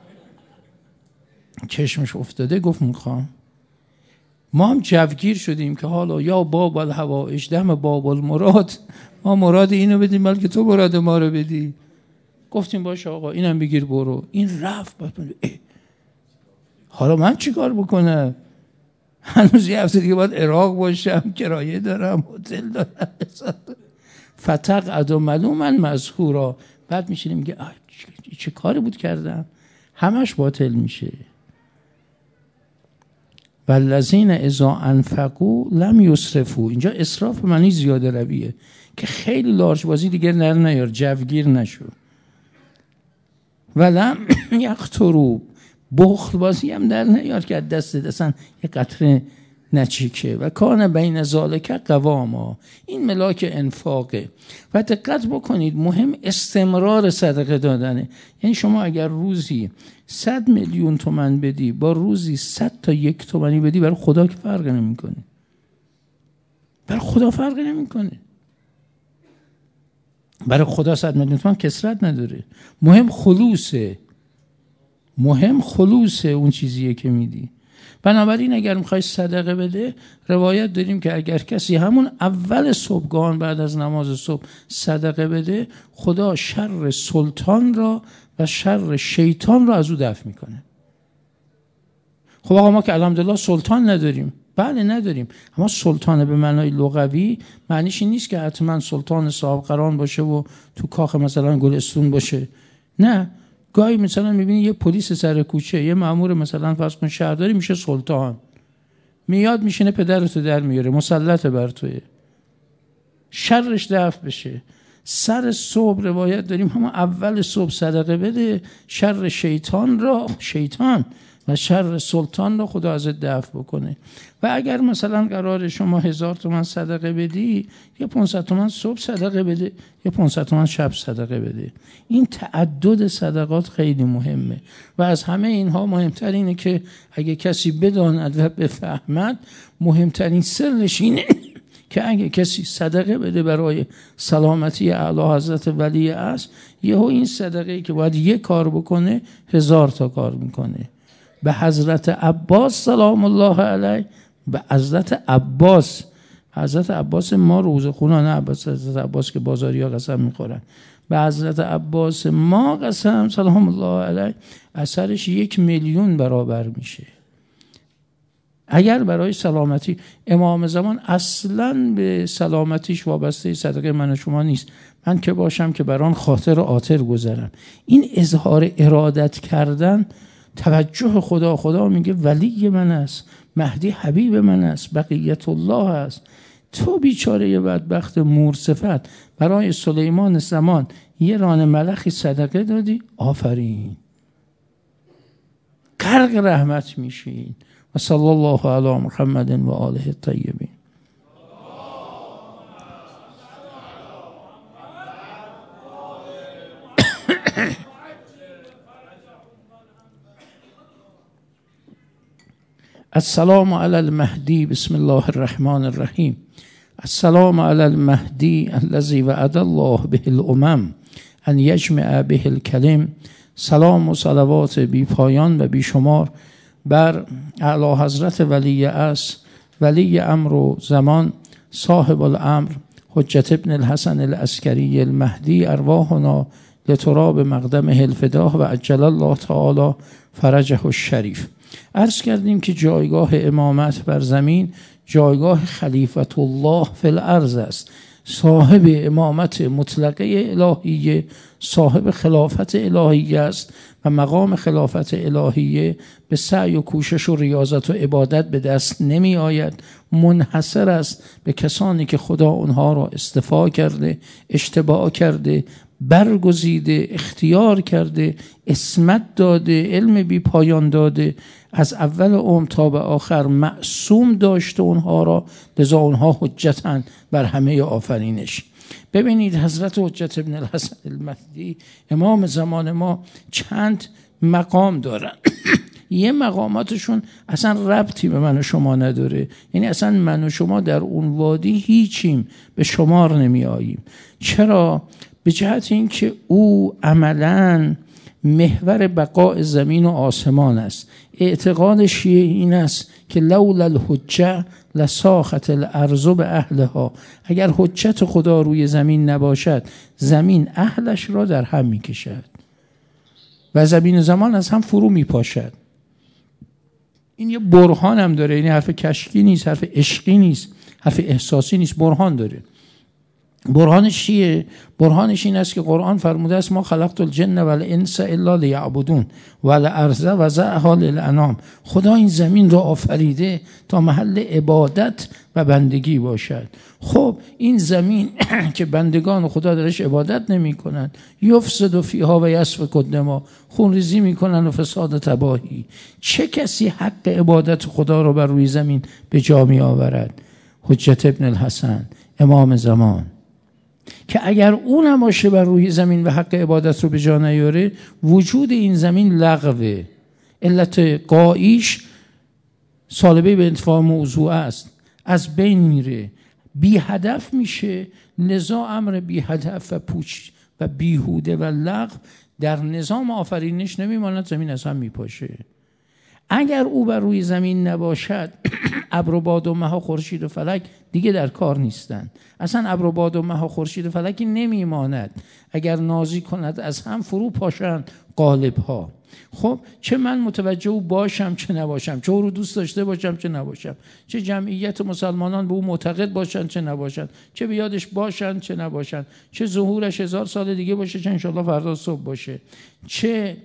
چشمش افتاده گفت میخوام. ما هم جوگیر شدیم که حالا یا باب الحوائج دم باب المراد، ما مراد اینو بدیم بلکه تو مراد ما رو بدی. گفتیم باشه آقا اینم بگیر برو. این رفت. حالا من چی کار بکنم؟ هنوز یه هفته دیگه باید عراق باشم، کرایه دارم، هتل دارم. فتق و ملوما مذکورا. بعد میشینیم میگه چه کاری بود کردم؟ همش باطل میشه. والذین اذا انفقوا لم یسرفوا. اینجا اسراف به معنی زیاده رویه که خیلی لارج بازی دیگه نر نیار، جوگیر نشو. ولم یقتروا. بخل بازی هم در نیار که دست دستن یه قطره نچیکه. و کان بین ذالک قواما. این ملاک انفاقه. و دقت بکنید مهم استمرار صدقه دادنه. یعنی شما اگر روزی صد میلیون تومن بدی با روزی صد تا یک تومنی بدی، برای خدا که فرق نمیکنه. برای خدا فرق نمیکنه. برای خدا صد میلیون تومن کثرت نداره. مهم خلوصه. مهم خلوصه اون چیزیه که میدی. بنابراین اگر میخوای صدقه بده، روایت داریم که اگر کسی همون اول صبحگاهان بعد از نماز صبح صدقه بده، خدا شر سلطان را و شر شیطان را از او دفع میکنه. خب آقا ما که الحمدلله سلطان نداریم. بله نداریم، اما سلطان به معنای لغوی معنیش این نیست که حتما سلطان صاحب قران باشه و تو کاخ مثلا گلستون باشه. نه، گاهی مثلا میبینی یه پلیس سر کوچه، یه مأمور مثلا فرض کن شهرداری میشه سلطان، میاد میشینه پدرتو در میاره، مسلط بر توی، شرش دفع بشه. سر صبح روایت داریم همون اول صبح صدقه بده، شر شیطان را، شیطان و شر سلطان رو خدا ازت دفع بکنه. و اگر مثلا قرار شما هزار تومن صدقه بدی، یه پانصد تومن صبح صدقه بده، یه پانصد تومن شب صدقه بده. این تعدد صدقات خیلی مهمه و از همه اینها مهمتر اینه که اگه کسی بداند و بفهمد، مهمترین سرش اینه که اگه کسی صدقه بده برای سلامتی اعلی حضرت ولی است، یهو این صدقه‌ای که باید یک کار بکنه هزار تا کار میکنه. به حضرت عباس سلام الله علیه، به حضرت عباس حضرت عباس ما روز خونه، نه عباس حضرت عباس که بازاری ها قسم میخورن، به حضرت عباس ما قسم سلام الله علیه اثرش یک میلیون برابر میشه. اگر برای سلامتی امام زمان اصلاً به سلامتیش وابسته صدقه من و شما نیست، من که باشم که بران خاطر آتر گذرم. این اظهار ارادت کردن، توجه خدا، خدا میگه ولی من است، مهدی حبیب من است، بقیت الله است. تو بیچاره بدبخت مورصفت برای سلیمان زمان یه ران ملخی صدقه دادی، آفرین، غرق رحمت میشین. و صلی الله علی محمد و آله الطیبین. السلام علی المهدی بسم الله الرحمن الرحیم. السلام علی المهدی الذی وعد الله به الامم ان یجمع به الکلم. سلام و صلوات بی پایان و بی شمار بر اعلی حضرت ولی اصر، ولی امر و زمان، صاحب الامر، حجت ابن الحسن العسکری المهدی، ارواحنا لتراب مقدمه الفداه و عجل الله تعالی فرجه الشریف. عرض کردیم که جایگاه امامت بر زمین جایگاه خلیفت الله فی الارض است. صاحب امامت مطلقه الهیه، صاحب خلافت الهیه است و مقام خلافت الهیه به سعی و کوشش و ریاضت و عبادت به دست نمی آید، منحصر است به کسانی که خدا اونها را اصطفا کرده، اشتباه کرده، برگزیده، اختیار کرده، عصمت داده، علم بی پایان داده، از اول عمر تا به آخر معصوم داشته اونها را، لذا اونها حجتن بر همه آفرینش. ببینید حضرت حجت ابن الحسن المهدی امام زمان ما چند مقام دارن. یه مقاماتشون اصلا ربطی به من و شما نداره، یعنی اصلا من و شما در اون وادی هیچیم، به شمار نمی آییم. چرا؟ به جهت این که او عملاً محور بقاء زمین و آسمان است. اعتقاد شیعه این است که لولا الحجه لساخت الارض به اهلها. اگر حجت خدا روی زمین نباشد، زمین اهلش را در هم می کشد و زمین و زمان از هم فرو می پاشد. این یه برهان هم داره، یعنی حرف کشکی نیست، حرف عشقی نیست، حرف احساسی نیست، برهان داره. برهانش چیه؟ برهانش این است که قرآن فرموده است ما خلقت الجن والانس الا لیعبدون والارض وضعها للانام. خدا این زمین را آفریده تا محل عبادت و بندگی باشد. خب این زمین که بندگان خدا درش عبادت نمی کنند، یفسد فیها و یسفک الدماء، خون ریزی می کنند و فساد تباهی، چه کسی حق عبادت خدا را بر روی زمین به جا می آورد؟ حجت ابن الحسن امام زمان، که اگر اون نباشه بر روی زمین و حق عبادت رو به جا نیاره، وجود این زمین لغوه. علت قایش سالبه به انتفاع موضوع است، از بین میره، بی هدف میشه. لذا امر بی هدف و پوچ و بیهوده و لغو در نظام آفرینش نمیماند، زمین از هم میپاشه. اگر او بر روی زمین نباشد، ابر و باد و مه و خورشید و فلک دیگه در کار نیستند. اصلا ابر و باد و مه و خورشید و فلکی نمیماند. اگر نازی کند از هم فرو پاشند قالب ها. خب چه من متوجه او باشم چه نباشم، چه او رو دوست داشته باشم چه نباشم، چه جمعیت مسلمانان به او معتقد باشند چه نباشند، چه به یادش باشند چه نباشند، چه ظهورش هزار سال دیگه باشه چه انشالله فردا صبح باشه، چه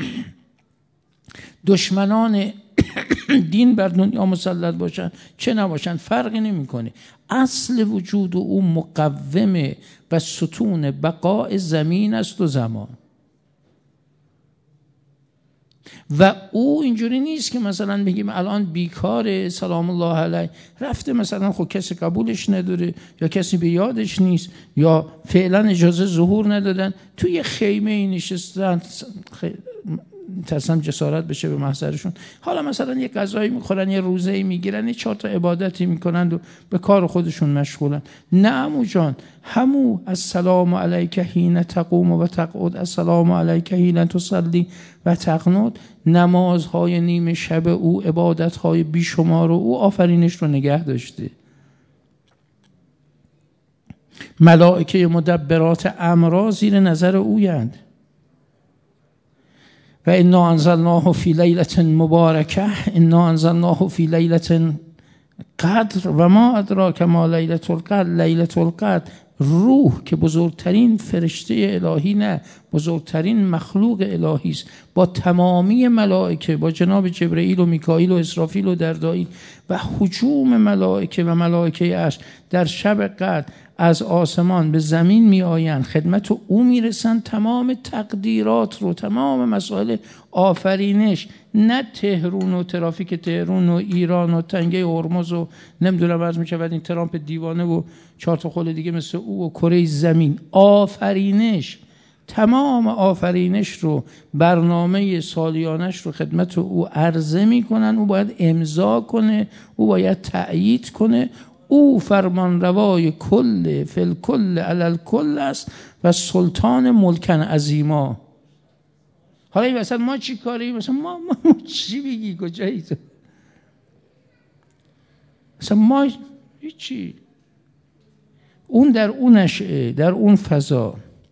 دشمنان دین بر دنیا مسلط باشن چه نباشن، فرقی نمیکنه. اصل وجود او مقومه و ستون بقاء زمین است و زمان. و او اینجوری نیست که مثلا بگیم الان بیکاره سلام الله علیه، رفته مثلا خب کسی قبولش نداره یا کسی به یادش نیست یا فعلا اجازه ظهور ندادن، توی خیمه ای نشستن، خی... ترسم جسارت بشه به محضرشون، حالا مثلا یه غذایی میخورن، یه روزه‌ای میگیرن، یه چهار تا عبادتی میکنن و به کار خودشون مشغولن. نه عمو جان، همو السلام علیک حین تقوم و تقعد، السلام علیک حین تصلی و تقنت، نمازهای نیمه شب او، عبادتهای بیشمار او آفرینش رو نگه داشته. ملائکه مدبرات امرا زیر نظر اویند. و انا انزلناه فی لیلة مبارکه، انا انزلناه فی لیلة قدر و ما ادراک ما لیلة القدر. لیلة القدر روح که بزرگترین فرشته الهی، نه بزرگترین مخلوق الهی است، با تمامی ملائکه، با جناب جبرئیل و میکائیل و اسرافیل و دردائیل و هجوم ملائکه و ملائکه عرش در شب قدر از آسمان به زمین می آیند، خدمت او می رسند، تمام تقدیرات رو، تمام مسائل آفرینش، نه تهرون و ترافیک تهرون و ایران و تنگه هرمز و نمیدونم عرض می شود این ترامپ دیوانه و چهار تا خل دیگه مثل او و کره زمین، آفرینش، تمام آفرینش رو، برنامه سالیانش رو خدمت او عرضه می کنن. او باید امضا کنه، او باید تأیید کنه. او فرمان روای کل فل کل علل کل است و سلطان ملکن عظیما. حالا این مثلا ما چی کاری؟ مثلا ما, ما, ما چی بگی کجایی تو؟ مثلا ما هیچی. اون در اون نشعه، در اون فضا.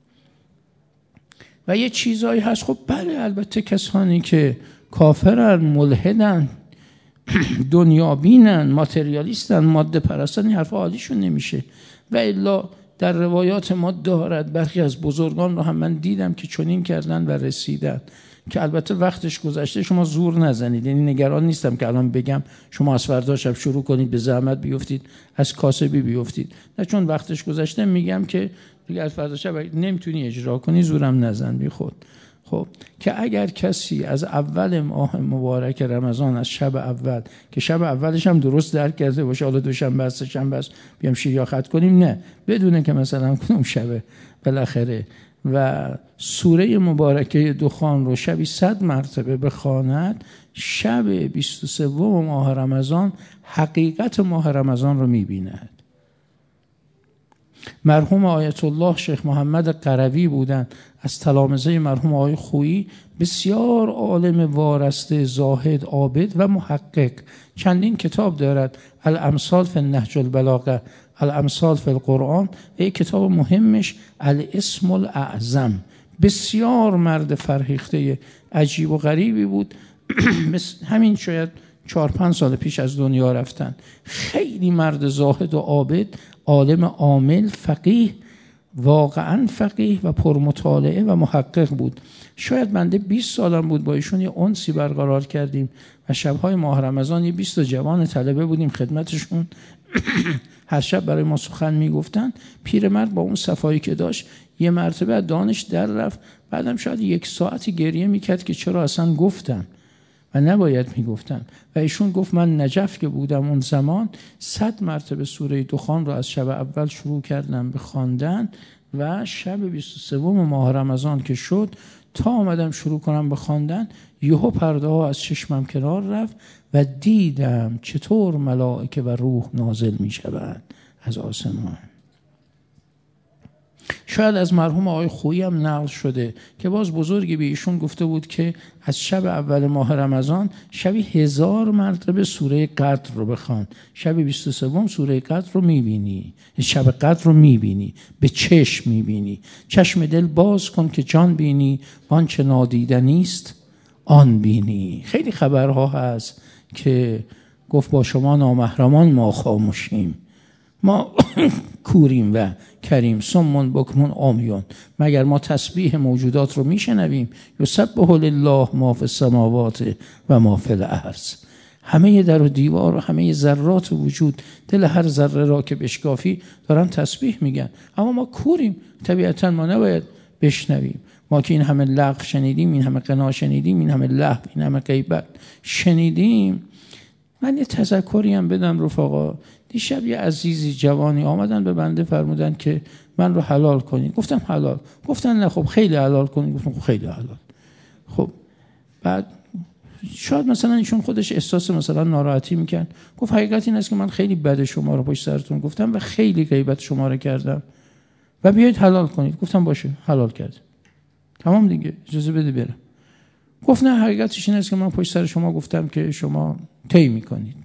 و یه چیزایی هست خب بله، البته کسانی که کافرن، ملحدن، دنیا بینن، ماتریالیستن، ماده پرستن، این حرفا حالیشون نمیشه. و الا در روایات ما دارد، برخی از بزرگان رو هم من دیدم که چنین کردن و رسیدن، که البته وقتش گذشته، شما زور نزنید. یعنی نگران نیستم که الان بگم شما از فردا شب شروع کنید به زحمت بیفتید، از کاسبی بیفتید، نه، چون وقتش گذشته میگم که دیگه از فردا شب نمیتونی اجرا کنی، زورم نزن بی خود. خب که اگر کسی از اول ماه مبارک رمضان، از شب اول، که شب اولش هم درست درک کرده باشه، حالا دوشنبه است، سه‌شنبه است، بیام شیریا خط کنیم، نه، بدونه که مثلا کدوم شبه بالاخره، و سوره مبارکه دخان رو شبی صد مرتبه بخواند، شب بیست و سوم ماه رمضان حقیقت ماه رمضان رو می‌بیند. مرحوم آیت الله شیخ محمد قروی بودند، از تلامذه مرحوم آقای خویی، بسیار عالم وارسته، زاهد، عابد و محقق. چندین کتاب دارد، الامثال فی النهج البلاغه، الامثال فی القرآن، و یک کتاب مهمش الاسم الاعظم. بسیار مرد فرهیخته عجیب و غریبی بود. همین شاید چهار پنج سال پیش از دنیا رفتن. خیلی مرد زاهد و عابد، عالم عامل، فقیه، واقعا فقیه و پرمطالعه و محقق بود. شاید بنده بیست سالم بود، با ایشون یه انسی برقرار کردیم و شبهای ماه رمضان یه بیست جوان طلبه بودیم خدمتشون. هر شب برای ما سخن میگفتن. پیرمرد با اون صفایی که داشت یه مرتبه دانش در رفت، بعدم شاید یک ساعتی گریه میکرد که چرا اصلا گفتم و نباید میگفتم. و ایشون گفت من نجف که بودم اون زمان صد مرتبه سوره دخان رو از شب اول شروع کردم به خواندن و شب بیست و سوم ماه رمضان که شد تا آمدم شروع کنم به خواندن، یهو پرده ها از چشمم کنار رفت و دیدم چطور ملائکه و روح نازل می شوند از آسمان. شاید از مرحوم آقای خویی هم نقل شده که باز بزرگی به ایشون گفته بود که از شب اول ماه رمضان شبی هزار مرتبه سوره قدر رو بخوان، شب بیست و سوم سوره قدر رو میبینی، شب قدر رو میبینی، به چشم میبینی. چشم دل باز کن که جان بینی، آنچه نادیدنیست آن بینی. خیلی خبرها هست که گفت با شما نامحرمان ما خاموشیم، ما کوریم و کریم، سمون بکمون آمیون، مگر ما تسبیح موجودات رو میشنویم؟ یسبح لله ما فی السماوات و ما فی الارض. همه در و دیوار و همه ذرات وجود، دل هر ذره را که بشکافی دارن تسبیح میگن، اما ما کوریم. طبیعتا ما نباید بشنویم. ما که این همه لغو شنیدیم، این همه غنا شنیدیم، این همه لهو، این همه غیبت شنیدیم. من یه تذکری هم بدم رفقا. دیشب یه عزیزی جوانی آمدن به بنده فرمودن که من رو حلال کنید. گفتم حلال. گفتن نه خب خیلی حلال کنید. گفتم خب خیلی حلال. خب بعد شاید مثلا ایشون خودش احساس مثلا ناراحتی میکن. گفت حقیقت این است که من خیلی بد شما رو پشت سرتون گفتم و خیلی غیبت شما رو کردم و بیایید حلال کنید. گفتم باشه حلال کرد. تمام دیگه، اجازه بده برم. گفت نه حقیقتش این است که من پشت سر شما گفتم که شما طی میکنید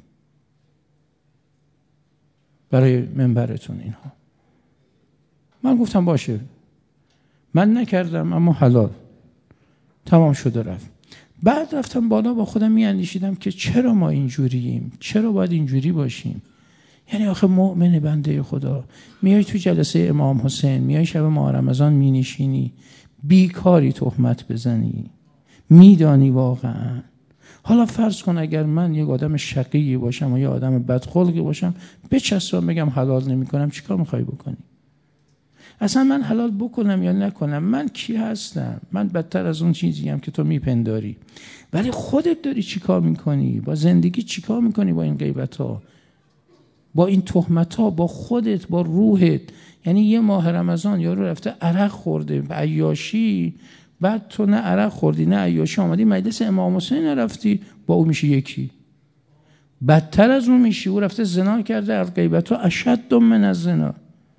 برای منبرتون اینها. من گفتم باشه من نکردم اما حلال. تمام شده رفت. بعد رفتم بالا با خودم میاندیشیدم که چرا ما اینجوریم، چرا باید اینجوری باشیم. یعنی آخه مؤمن بنده خدا میای تو جلسه امام حسین، میای شب ماه رمضان مینشینی، بیکاری تهمت بزنی، میدانی واقعا. حالا فرض کن اگر من یک آدم شقیی باشم و یا آدم بدخلقی باشم بچسبم بگم حلال نمی کنم، چیکار میخوای بکنی؟ اصلا من حلال بکنم یا نکنم من کی هستم؟ من بدتر از اون چیزی هم که تو میپنداری. ولی خودت داری چیکار میکنی؟ با زندگی چیکار میکنی؟ با این غیبت ها، با این تهمت ها، با خودت، با روحت. یعنی یه ماه رمضان یارو رفته عرق خورده به عیاشی، بعد تو نه عرق خوردی نه عیاشی، آمدی مجلس امام حسین رفتی با او میشی یکی. بدتر از اون میشی. او رفته زنا کرده، از غیبت ها اشد من از زنا.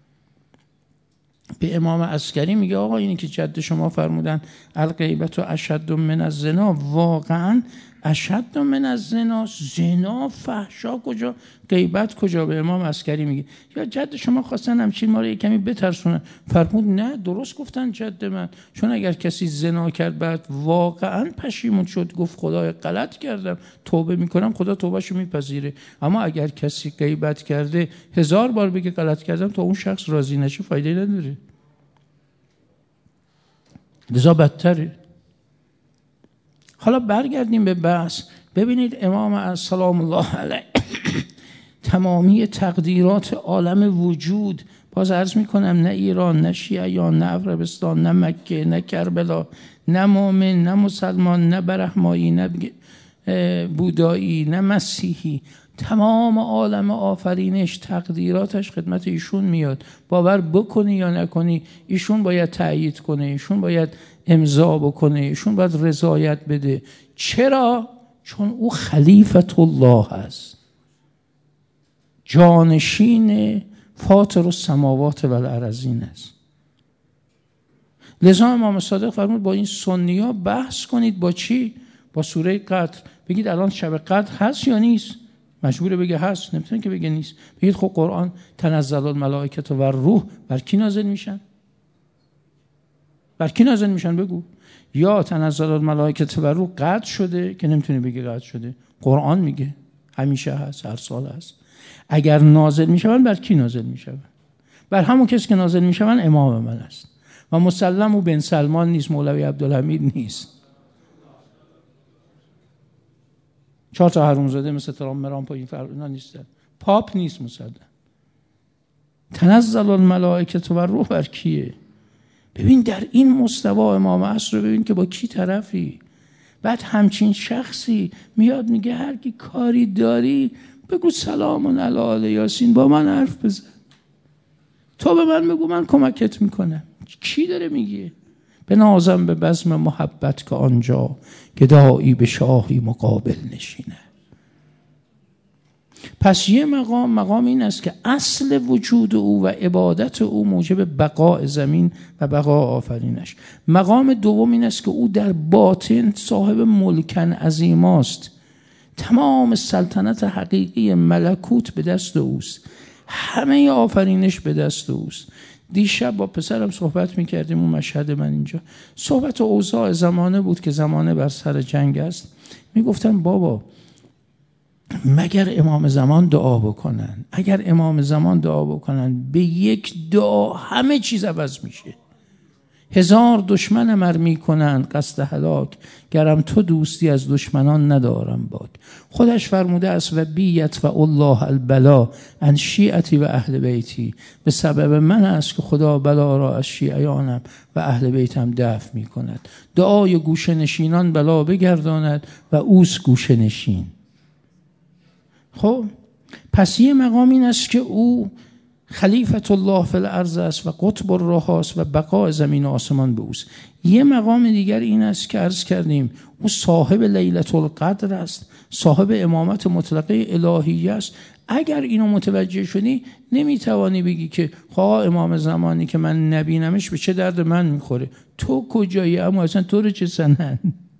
به امام عسکری میگه آقا اینی که جد شما فرمودن الغیبت و اشد من از زنا، واقعا اشد من از زنا. زنا فحشا کجا، غیبت کجا؟ به امام عسکری میگه یا جد شما خواستن همچین ما رو کمی بترسونن. فرمود نه درست گفتن جد من، چون اگر کسی زنا کرد بعد واقعا پشیمون شد گفت خدای غلط کردم توبه میکنم، خدا توبهشو میپذیره. اما اگر کسی غیبت کرده هزار بار بگه غلط کردم تا اون شخص راضی نشه فایده نداره، لذا بدتره. حالا برگردیم به بحث. ببینید امام سلام الله علیه تمامی تقدیرات عالم وجود، باز عرض میکنم نه ایران، نه شیعیان، نه عربستان، نه مکه، نه کربلا، نه مؤمن، نه مسلمان، نه برهمایی، نه بودایی، نه مسیحی، تمام عالم آفرینش تقدیراتش خدمت ایشون میاد. باور بکنی یا نکنی ایشون باید تأیید کنه، ایشون باید امضا بکنه، ایشون باید رضایت بده. چرا؟ چون او خلیفت الله است، جانشین فاطر السماوات و الارضین است. لذا امام صادق فرمود با این سنی‌ها بحث کنید. با چی؟ با سوره قدر. بگید الان شب قدر هست یا نیست؟ مجبوره بگه هست، نمیتونه که بگه نیست. بگید خب قرآن تنزل الملائکه و الروح بر کی نازل میشن؟ بر کی نازل میشن بگو. یا تنزل الملائکه و الروح قدر شده که نمیتونه بگه قدر شده، قرآن میگه همیشه هست، هر سال هست. اگر نازل میشون بر کی نازل میشون؟ بر همون کسی که نازل میشون امام من است و مسلم و بن سلمان نیست، مولوی عبدالحمید نیست، چهار تا حرومزاده مثل ترام مرام پایین فرنا نیستن، پاپ نیست مسلم. تنزل الملائکه و الروح بر کیه؟ ببین در این مستوی امام عصر رو ببین که با کی طرفی. بعد همچین شخصی میاد میگه هر کی کاری داری بگو سلام علی آل یاسین، با من حرف بزن، تو به من بگو من کمکت میکنم. کی داره میگه؟ به نازم به بزم محبت که آنجا گدایی به شاهی مقابل نشینه. پس یه مقام مقام این است که اصل وجود او و عبادت او موجب بقاء زمین و بقاء آفرینش. مقام دوم این است که او در باطن صاحب ملکن عظیم است، تمام سلطنت حقیقی ملکوت به دست اوست، همه آفرینش به دست اوست. دیشب با پسرم صحبت میکردیم، اون مشهد من اینجا صحبت و اوضاع زمانه بود که زمانه بر سر جنگ است. میگفتم بابا مگر امام زمان دعا بکنن، اگر امام زمان دعا بکنن به یک دعا همه چیز عوض میشه. هزار دشمنم ار می کنند قصد هلاک، گرم تو دوستی از دشمنان ندارم باک. خودش فرموده است و بیت و الله البلا ان شیعتی و اهل بیتی، به سبب من است که خدا بلا را از شیعیانم و اهل بیتم دفع می کند. دعای گوشه نشینان بلا بگرداند و اوس گوشه نشین. خب پس یه مقام این است که او خلیفت الله فی الارض است و قطب الرهاست و بقاء زمین و آسمان به اوست. یه مقام دیگر این است که عرض کردیم او صاحب لیلة القدر است، صاحب امامت مطلقه الهیه است. اگر اینو متوجه شدی نمیتوانی بگی که خواه امام زمانی که من نبینمش به چه درد من میخوره. تو کجایی؟ اما اصلا تو رو چه سنن؟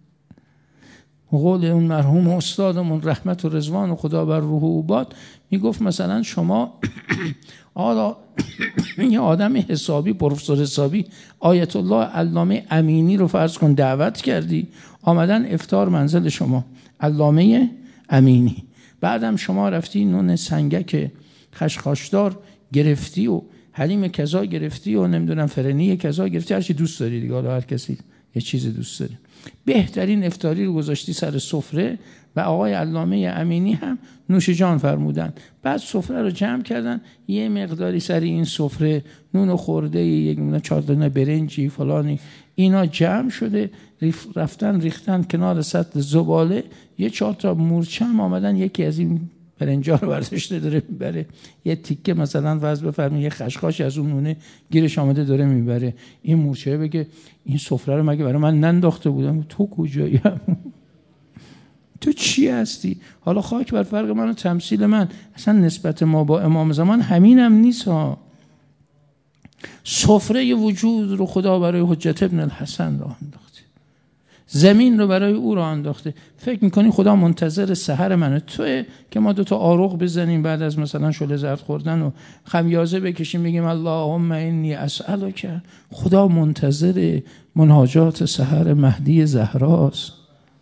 قول اون مرحوم استادمون رحمت و رضوان و خدا بر روح او باد میگفت مثلا شما آلا یه آدم حسابی، پروفسور حسابی، آیت الله علامه امینی رو فرض کن دعوت کردی، آمدن افطار منزل شما، علامه امینی، بعدم شما رفتی نون سنگک خشخاشدار گرفتی و حلیم کذا گرفتی و نمیدونم فرنی کذا گرفتی، هر چی دوست داری دیگه، حالا هر کسی یه چیز دوست داره. بهترین افطاری رو گذاشتی سر سفره و آقای علامه امینی هم نوش جان فرمودن. بعد سفره رو جمع کردن، یه مقداری سر این سفره نون و خورده، یک نون چهار دونه برنجی فلانی اینا جمع شده، رفتن ریختن کنار سطل زباله. یه چهار تا مورچه هم آمدن یکی از این برنجا رو برداشته داره میبره، یه تیکه مثلا واسه بفرمایید یه خشخاش از اون نونه گیرش آمده داره میبره. این مورچه بگه این سفره رو مگه برای من ننداخته بودم؟ تو کجایی؟ تو چی هستی؟ حالا خاک بر فرق من و تمثیل من، اصلا نسبت ما با امام زمان همینم نیست ها. سفره وجود رو خدا برای حجت ابن الحسن راه انداخته، زمین رو برای او راه انداخته. فکر میکنی خدا منتظر سحر منه توئه که ما دوتا آروغ بزنیم بعد از مثلا شله زرد خوردن و خمیازه بکشیم بگیم اللهم انی اسألک؟ خدا منتظر مناجات سحر مهدی زهراست.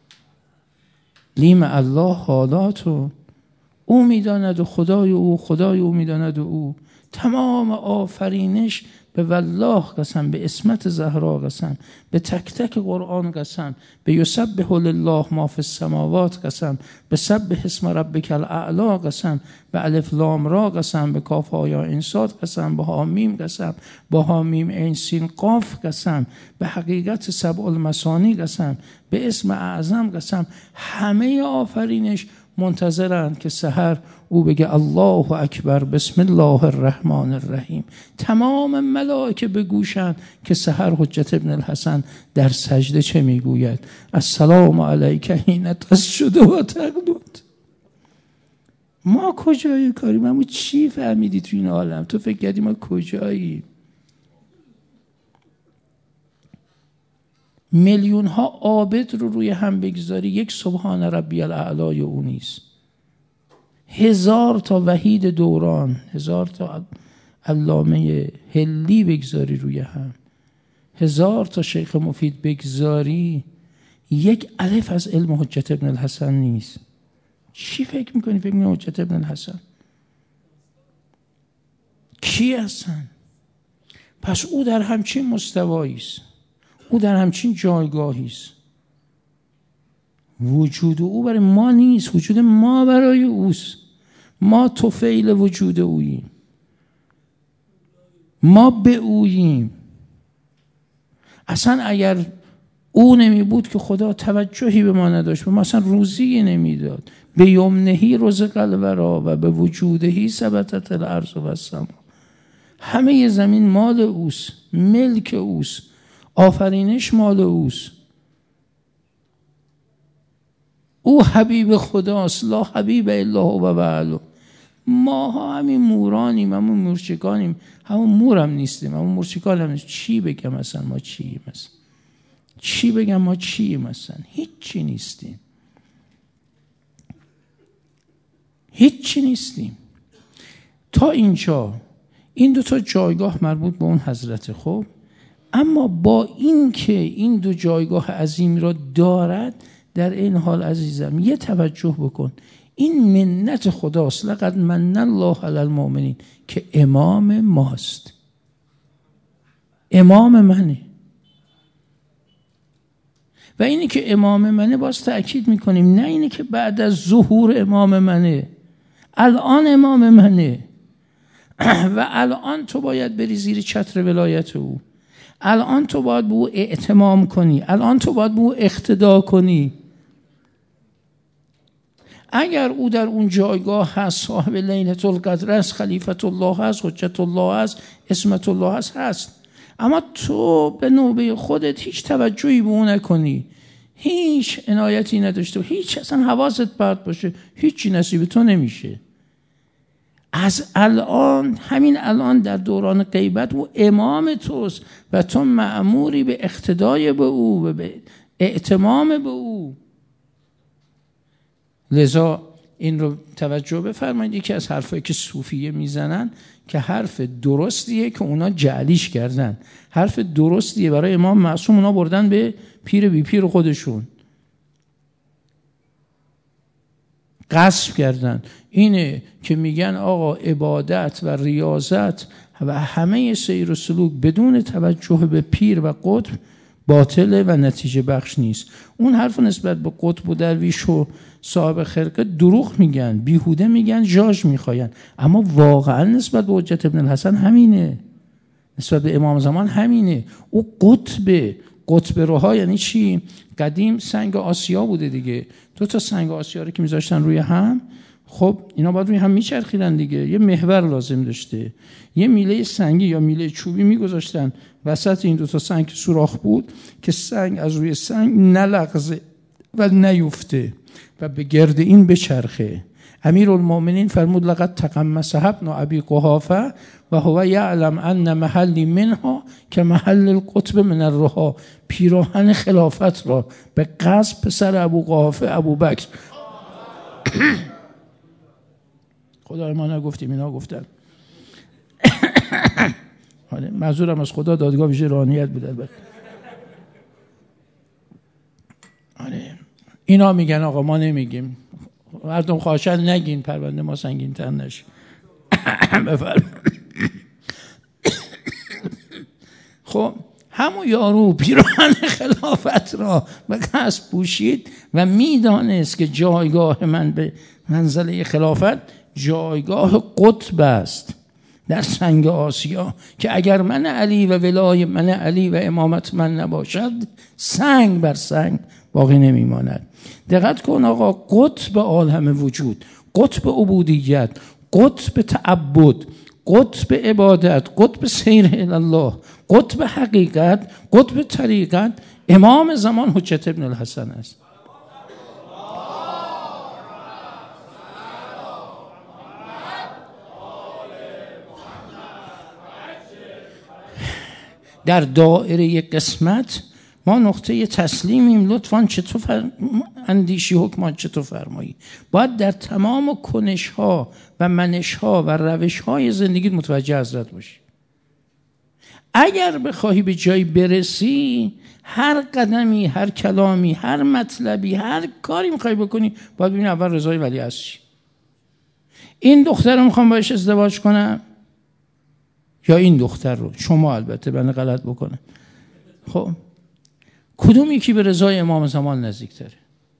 لیم الله حالاتو، او میداند و خدای او خدای او میداند و او. تمام آفرینش به والله قسم، به اسمت زهرا قسم، به تک تک قرآن قسم، به یسبح لله ما فی السماوات قسم، به سبح اسم ربک الاعلی قسم، به الف لام را قسم، به کاف ها یا این صاد قسم، به ها میم قسم، به ها میم عین سین قاف قسم، به حقیقت سبع المثانی قسم، به اسم اعظم قسم. همه آفرینش منتظرند که سحر او بگه الله اکبر بسم الله الرحمن الرحیم. تمام ملائکه بگوشند که سحر حجت ابن الحسن در سجده چه میگوید؟ السلام علیک حین تسجد و تقنت. ما کجایی کاریم؟ ما چی فهمیدی تو این عالم؟ تو فکر کردی ما کجایی؟ میلیون ها عابد رو روی هم بگذاری یک سبحان ربی الاعلی او نیست. هزار تا وحید دوران، هزار تا علامه هلی بگذاری روی هم، هزار تا شیخ مفید بگذاری، یک الف از علم حجت ابن الحسن نیست. چی فکر میکنی؟ فکر میکنی حجت ابن الحسن کی هستن؟ پس او در همچین مستوایی است، او در همچین جایگاهی است. وجود او برای ما نیست، وجود ما برای اوست. ما طفیل وجود اوییم، ما به اوییم. اصلا اگر او نمی بود که خدا توجهی به ما نداشت، به ما اصلا روزی نمیداد. به یمنهی رزق الورا و به وجودهی ثبتت الارض و السما. همه زمین مال اوست، ملک اوست، آفرینش مال اوست. او حبیب خداست، لا حبیب الا هو و بعلو. ما ها همین مورانیم، همون مورچگانیم، همون مورم نیستیم، همون مورچگان هم نیستیم. چی بگم مثلا ما چی مثلا چی بگم ما چی مثلا هیچی نیستیم، هیچی نیستیم. تا اینجا این دو تا جایگاه مربوط به اون حضرت. خب اما با این که این دو جایگاه عظیم را دارد، در این حال عزیزم یه توجه بکن، این منت خداست. لقد من الله علی المؤمنین که امام ماست، امام منه. و اینی که امام منه باز تأکید میکنیم، نه اینی که بعد از ظهور امام منه، الان امام منه و الان تو باید بری زیر چتر ولایت او، الان تو باید به او اعتمام کنی، الان تو باید به او اقتدا کنی. اگر او در اون جایگاه هست، صاحب لیلة القدر است، خلیفت الله هست، حجت الله هست، اسمت الله هست هست اما تو به نوبه خودت هیچ توجهی به اون نکنی، هیچ عنایتی نداشته، هیچ اصلا حواست پرت باشه، هیچی نصیب تو نمیشه. از الان، همین الان در دوران غیبت او امام توست و تو مأموری به اقتدای به او و به اعتمام به او. لذا این رو توجه بفرمایید، یکی از حرفایی که صوفیه میزنن که حرف درستیه که اونا جعلیش کردن، حرف درستیه برای امام معصوم، اونا بردن به پیر بی پیر خودشون غصب کردن. اینه که میگن آقا عبادت و ریاضت و همه سیر و سلوک بدون توجه به پیر و قطب باطله و نتیجه بخش نیست. اون حرف نسبت به قطب و درویش و صاحب خرقه دروغ میگن، بیهوده میگن، جاج میخواین، اما واقعا نسبت به حجت ابن الحسن همینه، نسبت به امام زمان همینه. او قطبه. قطب روها یعنی چی؟ قدیم سنگ آسیا بوده دیگه، دو تا سنگ آسیا رو که میذاشتن روی هم، خب اینا باید روی هم میچرخیدن دیگه، یه محور لازم داشته، یه میله سنگی یا میله چوبی میگذاشتن وسط این دو تا سنگ سوراخ بود که سنگ از روی سنگ نلغزه و نیفته و به گرد این بچرخه. امیرالمومنین فرمود لقد تقمص ابن ابی قحافه و هو یعلم ان محلی منها که محل القطب من الرها. پیراهن خلافت را به غصب پسر ابو قحافه ابو بکر خدای ما نگفتیم، اینا گفتن. معذورم از خدا، دادگاه ویژه روحانیت بود البته. آره اینا میگن آقا ما نمیگیم، مردم خواهشن نگین پرونده ما سنگین تر نشه. بفرم. خب همون یارو پیراهن خلافت را به قصد پوشید و میدانست که جایگاه من به منزله خلافت جایگاه قطب است در سنگ آسیا، که اگر من علی و ولای من علی و امامت من نباشد سنگ بر سنگ باقی نمیماند. دقت کن آقا، قطب عالم وجود، قطب عبودیت، قطب تعبد، قطب عبادت، قطب سیر الله، قطب حقیقت، قطب طریقت، امام زمان حجت ابن الحسن است. در دایره قسمت ما نقطه تسلیمیم، لطفاً چطور فر... اندیشی حکمان چطور فرمایی. باید در تمام کنش ها و منش ها و روش های زندگی متوجه حضرت باشی. اگر بخواهی به جایی برسی، هر قدمی، هر کلامی، هر مطلبی، هر کاری میخوای بکنی، باید ببینی اول رضای ولی هست چی. این دختر رو میخوام باش ازدواج کنم یا این دختر رو، شما البته بنده غلط بکنم، خب کدوم یکی به رضای امام زمان نزدیک‌تره؟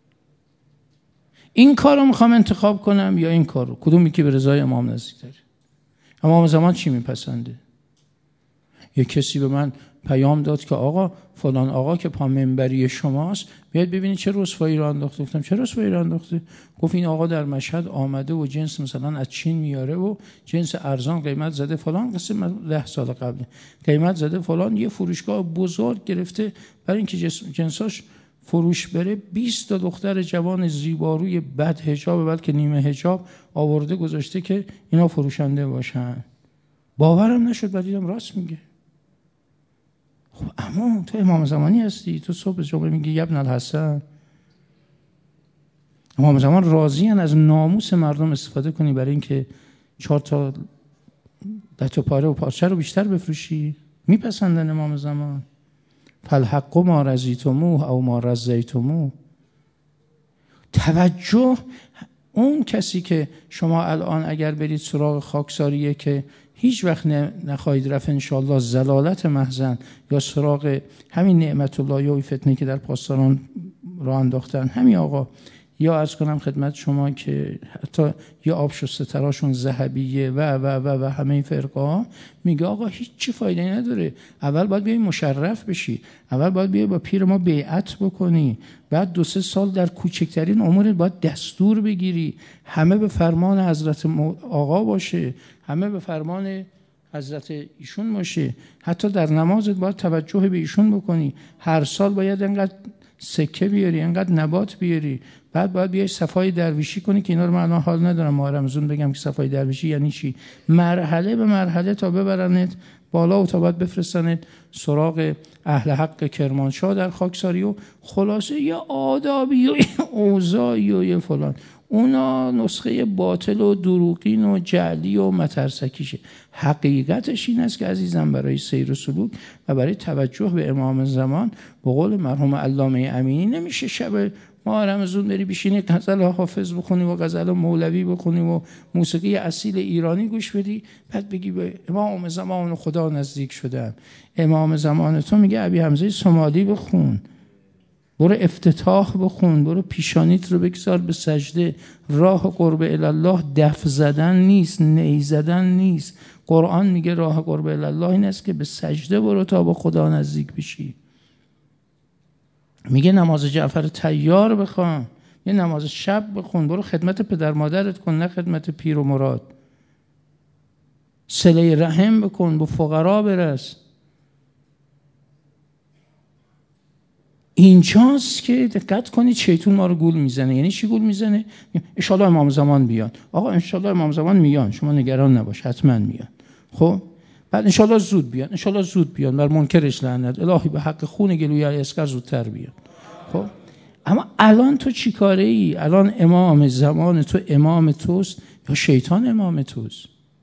این کار رو میخوام انتخاب کنم یا این کار رو؟ کدوم یکی به رضای امام نزدیک‌تره؟ امام زمان چی میپسنده؟ یه کسی به من پیام داد که آقا فلان آقا که پا منبری شماست بیاید ببینید چه رسوایی رو انداخته. گفتم چه رسوایی رو انداخته؟ گفت این آقا در مشهد آمده و جنس مثلا از چین میاره و جنس ارزان قیمت زده فلان، قصه ده سال قبل قیمت زده فلان، یه فروشگاه بزرگ گرفته برای اینکه جنساش فروش بره، بیست تا دختر جوان زیباروی بد حجاب بلکه نیمه حجاب آورده گذاشته که اینا فروشنده باشن. باورم نشد، ولی دیدم راست میگه. خب اما تو امام زمانی هستی، تو صبح جمعه میگی ابن الحسن. امام زمان راضی ان از ناموس مردم استفاده کنی برای اینکه چهار تا ده تا پاره و پارچه رو بیشتر بفروشی؟ میپسندن امام زمان. فالحق ما رضیتموه او ما رضیتموه. توجه، اون کسی که شما الان اگر برید سراغ خاکساریه که هیچ وقت نخواهید رفت انشاءالله زلالت محضن یا سراغ همین نعمت الله یا فتنه که در پاسداران راه انداختن. همین آقا یا عرض کنم خدمت شما که حتی یا آب شسته تراشون ذهبیه و و و و همه این فرقه ها میگه آقا هیچ چی فایده نداره، اول باید بیای مشرف بشی، اول باید بیای با پیر ما بیعت بکنی، بعد دو سه سال در کوچکترین امور باید دستور بگیری، همه به فرمان حضرت آقا باشه، همه به فرمان حضرت ایشون باشه، حتی در نمازت باید توجه به ایشون بکنی، هر سال باید انقدر سکه بیاری، انقدر نبات بیاری، بعد باید بیای صفای درویشی کنی که اینا رو من حال ندارم ما رمضان بگم که صفای درویشی یعنی چی، مرحله به مرحله تا ببرنت بالا و تا باید بفرستنت سراغ اهل حق کرمانشاه در خاکساری و خلاصه یه آدابی و یه اوضاعی و یه فلان. اونا نسخه باطل و دروغین و جعلی و مترسکیشه. حقیقتش این است که عزیزم برای سیر و سلوک و برای توجه به امام زمان به قول مرحوم علامه امینی نمیشه شب ما رمضان بری بشینی غزل حافظ بخونی و غزل مولوی بخونی و موسیقی اصیل ایرانی گوش بدی بعد بگی به امام زمان خدا نزدیک شدم. امام زمان تو میگه ابی حمزه سومالی بخون، برو افتتاح بخون، برو پیشانیت رو بگذار به سجده. راه قرب الله دف زدن نیست، نی زدن نیست. قرآن میگه راه قرب الله این است که به سجده برو تا با خدا نزدیک بشی. میگه نماز جعفر طیار بخوان، یه نماز شب بخون، برو خدمت پدر مادرت کن نه خدمت پیر و مراد. صله رحم بکن، به فقرا برس. اینجاست که دقت کنید شیطان ما رو گول میزنه. یعنی چی گول میزنه؟ انشالله امام زمان بیان. آقا انشالله امام زمان میان، شما نگران نباش، حتما میان. خب بعد انشالله زود بیان، انشالله زود بیان، بر منکرش لعنت، الهی به حق خون گلوی علی اصغر زودتر بیان. خب اما الان تو چی کاره ای؟ الان امام زمان تو امام توست یا شیطان امام توست؟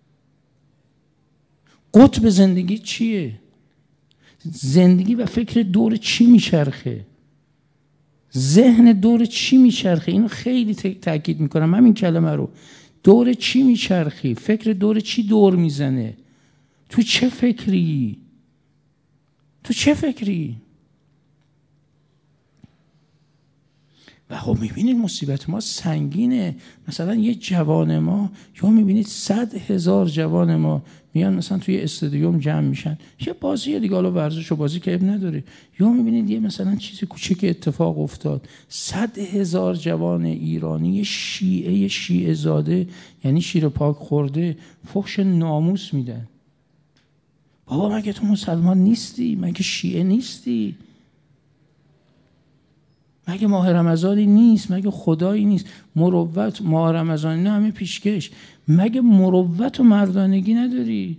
قطب زندگی چیه؟ زندگی و فکر دور چی میچرخه؟ ذهن دور چی میچرخه؟ اینو خیلی تاکید میکنم همین کلمه رو. دور چی میچرخی؟ فکر دور چی دور میزنه؟ تو چه فکری؟ تو چه فکری؟ و خب میبینید مصیبت ما سنگینه. مثلا یه جوان ما یا میبینید صد هزار جوان ما میان مثلا توی استادیوم جمع میشن، یه بازی دیگه، حالا ورزش و بازی که اب نداره، یا میبینید یه مثلا چیز کوچیک اتفاق افتاد، صد هزار جوان ایرانی شیعه شیعه زاده یعنی شیر پاک خورده فحش ناموس میدن. بابا مگه تو مسلمان نیستی؟ مگه شیعه نیستی؟ مگه ماه رمضانی نیست؟ مگه خدایی نیست؟ مروت ماه رمضانی نه همه پیشکش. مگه مروت و مردانگی نداری؟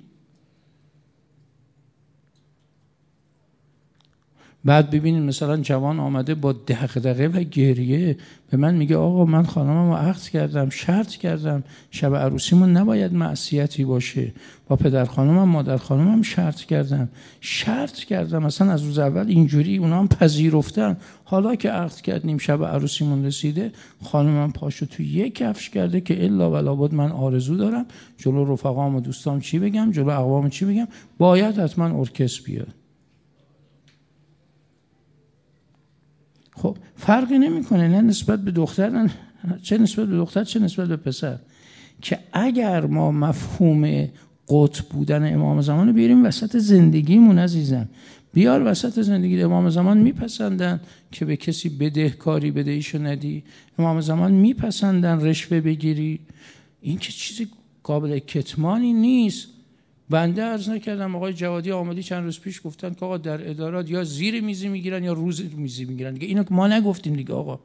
بعد ببینید مثلا جوان آمده با دغدغه و گریه به من میگه آقا من خانمم رو عقد کردم، شرط کردم شب عروسیمون نباید معصیتی باشه، با پدر خانمم مادر خانمم شرط کردم شرط کردم اصلا از روز اول اینجوری، اونا هم پذیرفتن، حالا که عقد کردیم شب عروسیمون رسیده خانمم پاشو تو یک کفش کرده که الا ولا بود من آرزو دارم جلو رفقام و دوستام چی بگم، جلو اقوام چی بگم، باید حتما ارکستر بیاد. خب فرقی نمیکنه نه نسبت به دختر، نه چه نسبت به دختر چه نسبت به پسر، که اگر ما مفهوم قطب بودن امام زمان رو بیاریم وسط زندگیمون عزیزم، بیار وسط زندگی. امام زمان میپسندن که به کسی بدهکاری بدهیشو ندی، امام زمان میپسندن رشوه بگیری، این که چیزی قابل کتمانی نیست. بنده عرض نکردم آقای جوادی عاملی چند روز پیش گفتن که آقا در ادارات یا زیر میزی میگیرن یا روز میزی میگیرن دیگه. اینو ما نگفتیم دیگه آقا.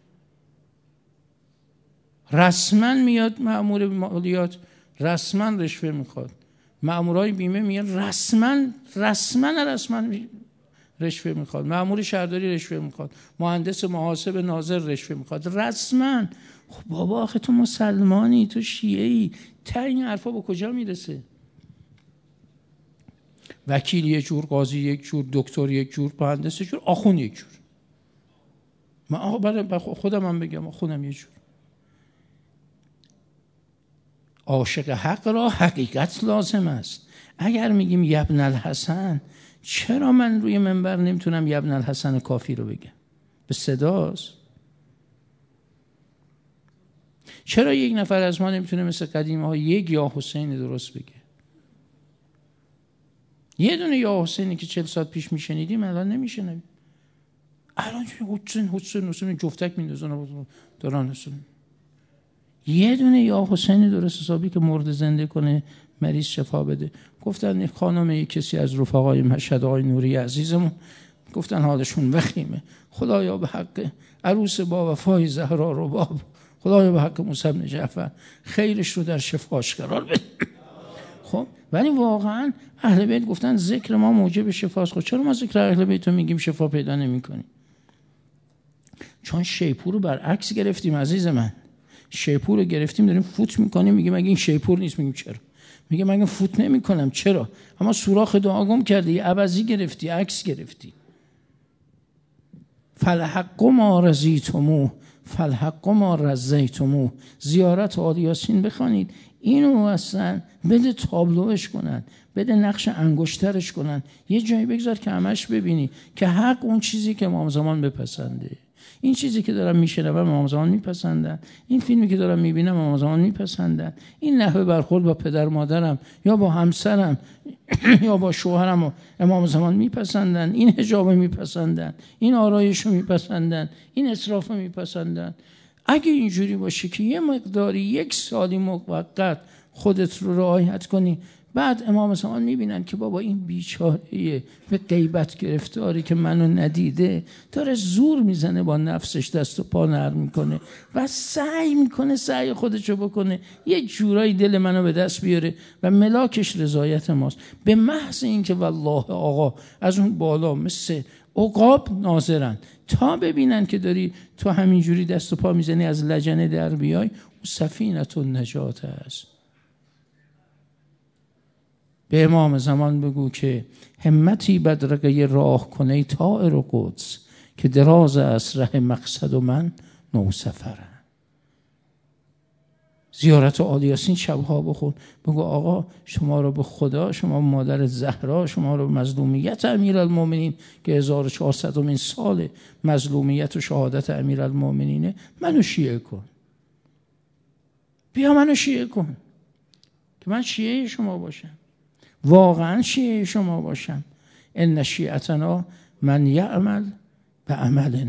رسما میاد مأمور مالیات رسما رشوه میخواد، مأمورای بیمه میاد رسما رسما رسما رشوه میخواد، مأمور شهرداری رشوه میخواد، مهندس محاسب ناظر رشوه میخواد رسما. خب بابا آخه تو مسلمانی، تو شیعه‌ای، تا این حرفا با کجا میرسه؟ وکیل یک جور، قاضی یک جور، دکتر یک جور، مهندس یک جور، آخوند یک جور. من آقا برای خودم هم بگم خودم یک جور. عاشق حق را حقیقت لازم است. اگر میگیم یبن الحسن، چرا من روی منبر نمیتونم یبن الحسن کافی رو بگم؟ به صداست. چرا یک نفر از ما نمیتونه مثل قدیمه ها یک یا حسین درست بگه؟ یه دونه یا حسینی که چل ساعت پیش میشنیدیم الان نمیشنویم. الان حسین حسین حسین جفتک میندازن دارن حسین. یه دونه یا حسین درست حسابی که مرد زنده کنه، مریض شفا بده. گفتن خانم یک کسی از رفقای مشهد، آقای نوری عزیزمون، گفتن حالشون وخیمه، خدایا به حق عروس با وفای زهرا رباب، خدایا به حق موسی بن جعفر خیرش رو در شفاش قرار بده. خب ولی واقعا اهل بیت گفتن ذکر ما موجب شفاست. خب چرا ما ذکر اهل بیت رو میگیم شفا پیدا نمی‌کنیم؟ چون شیپور رو برعکس گرفتیم عزیز من. شیپور رو گرفتیم داریم فوت میکنیم، میگیم اگه این شیپور نیست، میگیم چرا؟ میگه من فوت نمیکنم. چرا؟ اما سوراخ دعا گم کرده، یه عوضی گرفتی، عکس گرفتی. فالحق ما رضیتموه فالحق ما رضیتموه. زیارت آل یاسین بخوانید، اینو اصلا بده تابلوش کنن، بده نقش انگشترش کنن، یه جایی بگذار که همش ببینی که حق اون چیزی که امام زمان بپسنده. این چیزی که دارم میشنوم امام زمان میپسندن، این فیلمی که دارم میبینم امام زمان میپسندن، این نحوه برخورد با پدر مادرم یا با همسرم یا با شوهرم و امام زمان میپسندن، این حجاب میپسندن، این آرایش رو میپسندن، این اسراف رو میپسندن. اگه اینجوری باشه که یه مقداری یک سالی موقت خودت رو رعایت کنی، بعد امام زمان میبینن که بابا این بیچاره به غیبت گرفتاری که منو ندیده داره زور میزنه، با نفسش دست و پا نرم میکنه و سعی میکنه سعی خودشو بکنه یه جورایی دل منو به دست بیاره و ملاکش رضایت ماست. به محض اینکه والله آقا از اون بالا مثل عقاب ناظرن تا ببینن که داری تو همینجوری دست و پا میزنی از لجنه در بیای، اون سفینه النجات است. به امام زمان بگو که همتی بدرقه راه کنه طائر و قدس، که دراز است ره مقصد و من نو سفرم. زیارت آل یاسین شبها بخون، بگو آقا شما رو به خدا، شما مادر زهرا، شما رو به مظلومیت امیرالمومنین که هزار و چهارصدمین سال مظلومیت و شهادت امیرالمومنینه، منو شیعه کن. بیا منو شیعه کن که من شیعه شما باشم، واقعا شیعه شما باشم. ان شیعتنا من یعمل به عملنا.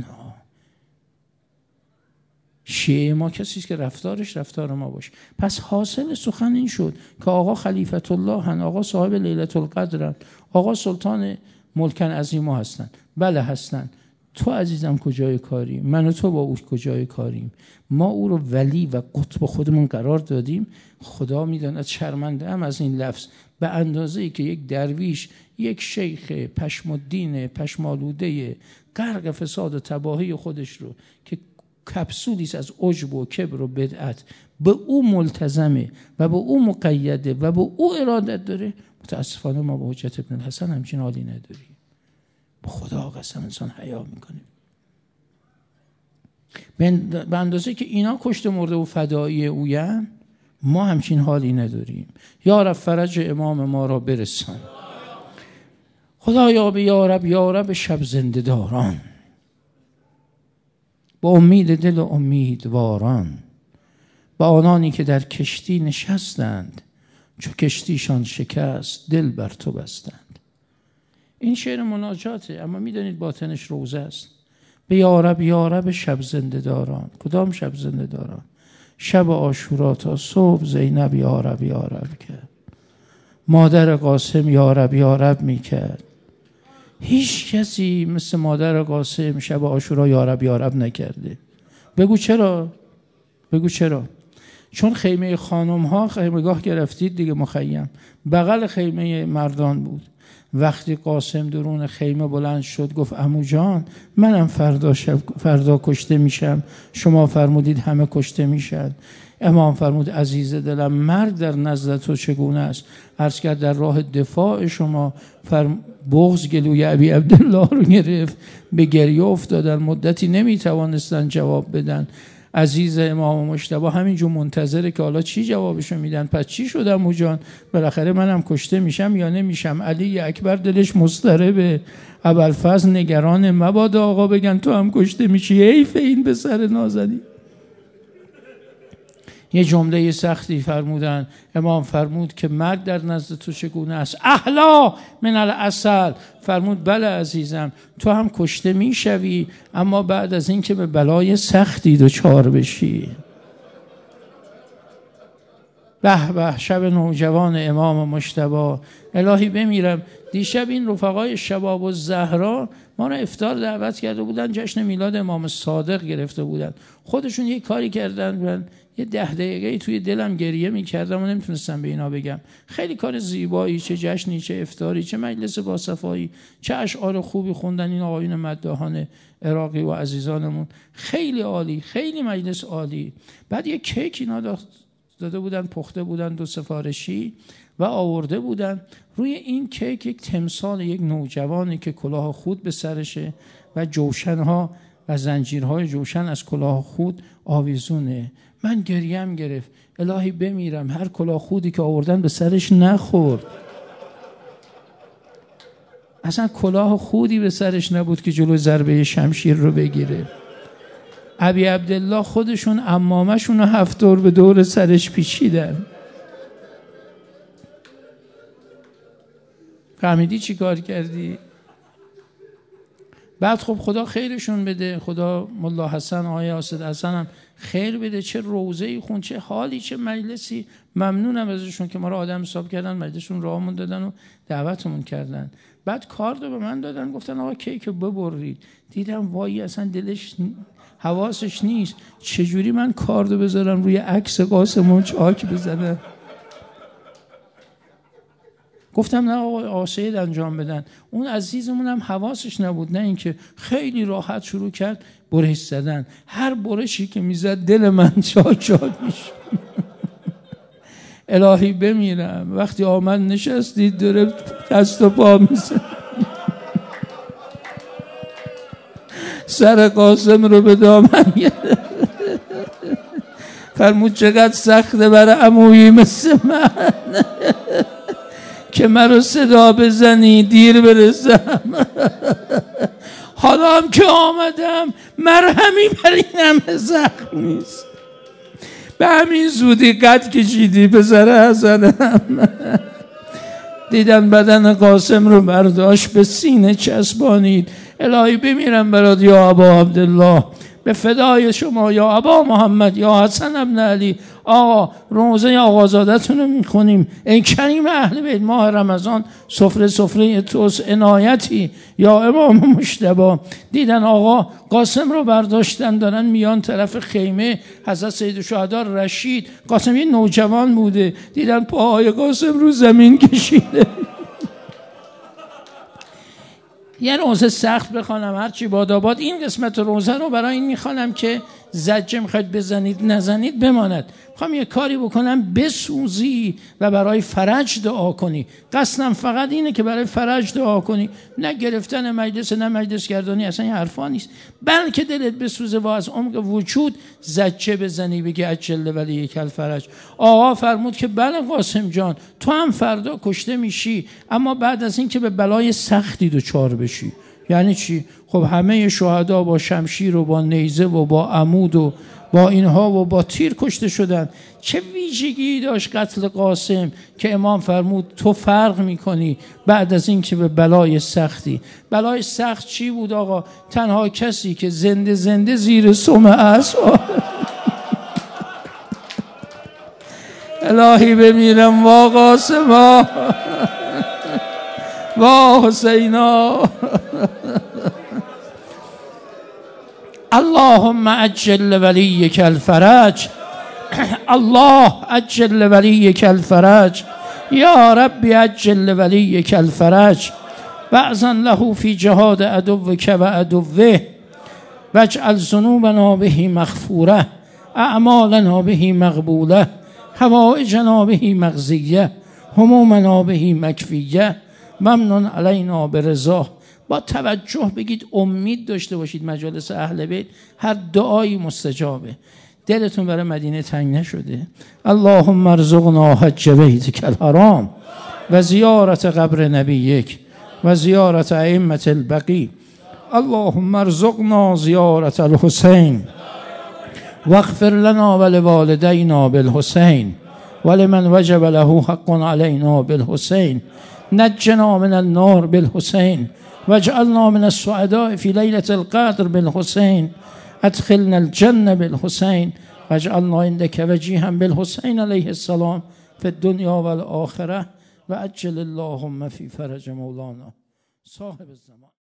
شیعه ما کسی است که رفتارش رفتار ما باشه. پس حاصل سخن این شد که آقا خلیفت الله هن، آقا صاحب لیلة القدر هن، آقا سلطان ملکن عظیم هستن. بله هستن. تو عزیزم کجای کاریم؟ من و تو با او کجای کاریم؟ ما او رو ولی و قطب خودمون قرار دادیم. خدا میداند شرمنده ام از این لفظ، به اندازه‌ای که یک درویش، یک شیخ پشمالدین پشمالوده غرق فساد و تباهی خودش رو که کپسولیست از عجب و کبر و بدعت به او ملتزمه و به او مقیده و به او ارادت داره، متاسفانه ما با حجت ابن الحسن همچین حالی نداریم. به خدا قسم انسان حیا میکنه. به اندازه که اینا کشته مرده و فدایی اوین، ما همچین حالی نداریم. یا رب فرج امام ما را برسان. خدایا به یا رب یا رب شب زنده داران، با امید دل امیدواران، با آنانی که در کشتی نشستند چو کشتیشان شکست دل بر تو بستند. این شعر مناجاته، اما میدونید باطنش روزه است. به یا رب یا رب شب زنده داران. کدام شب زنده داران؟ شب عاشورا تا صبح زینب یا رب یا رب کرد، مادر قاسم یا رب یا رب میکرد. هیچ کسی مثل مادر قاسم شب عاشورا یا رب یا رب نکرده. بگو چرا؟ بگو چرا؟ چون خیمه خانم ها خیمگاه گرفتید دیگه، مخیم بغل خیمه مردان بود. وقتی قاسم درون خیمه بلند شد گفت عمو جان منم فردا شب فردا کشته میشم، شما فرمودید همه کشته میشن. امام فرمود عزیز دلم مرد در نزد تو چگونه است؟ عرض کرد در راه دفاع شما. فرم بغض گلوی ابی عبدالله رو گرفت، به گریه افتادن، مدتی نمیتوانستن جواب بدن. عزیز امام مجتبی همینجور منتظره که حالا چی جوابشو میدن. پس چی شد عمو جان؟ بالاخره منم کشته میشم یا نمیشم؟ علی اکبر دلش مضطربه، ابوالفضل نگران مبادا آقا بگن تو هم کشته میشی، حیف این به سر نازنی. یه جمله سختی فرمودن، امام فرمود که مرگ در نزد تو چگونه است؟ احلا من العسل. فرمود بله عزیزم، تو هم کشته میشوی اما بعد از این که به بلای سختی دچار بشی. به به شب نوجوان امام مجتبی. الهی بمیرم. دیشب این رفقای شباب الزهرا ما را افطار دعوت کرده بودن، جشن میلاد امام صادق گرفته بودن. خودشون یه کاری کردن، من یه ده دقیقه توی دلم گریه میکردم و نمیتونستم به اینا بگم. خیلی کار زیبایی، چه جشنی، چه افطاری، چه مجلس باصفایی، چه اشعار خوبی خوندن این آقایون مداحان عراقی و عزیزانمون. خیلی عالی، خیلی مجلس عالی. بعد یه کیک اینا داده بودن، پخته بودن دو سفارشی و آورده بودن. روی این کیک یک تمثال یک نوجوانی که کلاه خود به سرشه و جوشنها و زنجیرهای جوشن از کلاه خود آویزونه. من گریم گرفت. الهی بمیرم، هر کلاه خودی که آوردن به سرش نخورد. اصلا کلاه خودی به سرش نبود که جلو ضربه شمشیر رو بگیره. ابی عبدالله خودشون عمامشون رو هفت دور به دور سرش پیچیدن. فهمیدی چی کار کردی؟ بعد خب خدا خیرشون بده، خدا ملا حسن آقای حاسد حسن هم خیر بده. چه روزه‌ای خون، چه حالی، چه مجلسی. ممنونم ازشون که ما رو آدم حساب کردن، مجلسشون راهمون دادن و دعوتمون کردن. بعد کارت رو به من دادن، گفتن آقا کیک ببرید. دیدم وای اصلا دلش حواسش نیست. چجوری من کاردو بذارم روی عکس قاسمون چاک بزنم؟ گفتم نه آقا آسید انجام بدن. اون عزیزمون هم حواسش نبود، نه اینکه خیلی راحت شروع کرد برش زدن. هر برشی که میزد دل من چاک چاک میشد. الهی بمیرم. وقتی آمد نشستید داره دست و پا میزد. سر قاسم رو به دامن گرفت. فرمود چقدر سخته برای عمویی مثل من که من رو صدا بزنی دیر برسم. حالا هم که آمدم مرهمی بر این همه زخم نیست. به همین زودی قد کشیدی پسر حسنم. دیدن بدن قاسم رو برداشت به سینه چسبانید. الهی بمیرم برات یا ابا عبدالله، به فدای شما یا ابا محمد یا حسن ابن علی. آقا روزه آقازادتون رو میخونیم. ای کریم اهل بیت، ماه رمضان سفره سفره توست، عنایتی یا امام مجتبی. دیدن آقا قاسم رو برداشتن دارن میان طرف خیمه حضرت سید الشهدا رشید. قاسم یه نوجوان بوده، دیدن پاهای قاسم رو زمین کشیده. یه روزه سخت بخوانم هرچی باداباد. این قسمت روزه رو برای این میخوانم که زجه میخواید بزنید نزنید بماند. میخوام یه کاری بکنم بسوزی و برای فرج دعا کنی. قصدم فقط اینه که برای فرج دعا کنی، نه گرفتن مجلس، نه مجلس گردانی، اصلا این حرفا نیست. بلکه دلت بسوزه و از عمق وجود زجه بزنی بگی اجل ولی کل فرج. آقا فرمود که بله قاسم جان، تو هم فردا کشته میشی اما بعد از این که به بلای سختی دچار بشی. یعنی چی؟ خب همه شهدا با شمشیر و با نیزه و با عمود و با اینها و با تیر کشته شدن. چه ویژگی داشت قتل قاسم که امام فرمود تو فرق میکنی بعد از این که به بلای سختی. بلای سخت چی بود آقا؟ تنها کسی که زنده زنده زیر سم است. الهی بمیرم وا قاسما وا حسینا. اللهم عجل ولیک الفرج. الله عجل ولیک الفرج. یا رب عجل ولیک الفرج واذن له فی جهاد عدوک و عدوه واجعل ذنوبنا به مغفوره اعمالنا به مقبوله حوائجنا به مقضیه همومنا به مکفیه ممنون علینا برضاه با توجه بگید، امید داشته باشید. مجالس اهل بیت هر دعایی مستجابه. دلتون برای مدینه تنگ نشده؟ اللهم ارزقنا حج بیتک الحرام و زیارت قبر نبیک و زیارت ائمة البقیع. اللهم ارزقنا زیارت الحسین واغفر لنا ولوالدینا بالحسین ولمن وجب له حق علينا بالحسين. نجنا من النار بالحسين واجعلنا من السعداء في ليلة القدر بالحسين. ادخلنا الجنة بالحسين واجعلنا عندك وجيها بالحسين عليه السلام في الدنيا والآخرة. وأجل اللهم في فرج مولانا صاحب الزمان.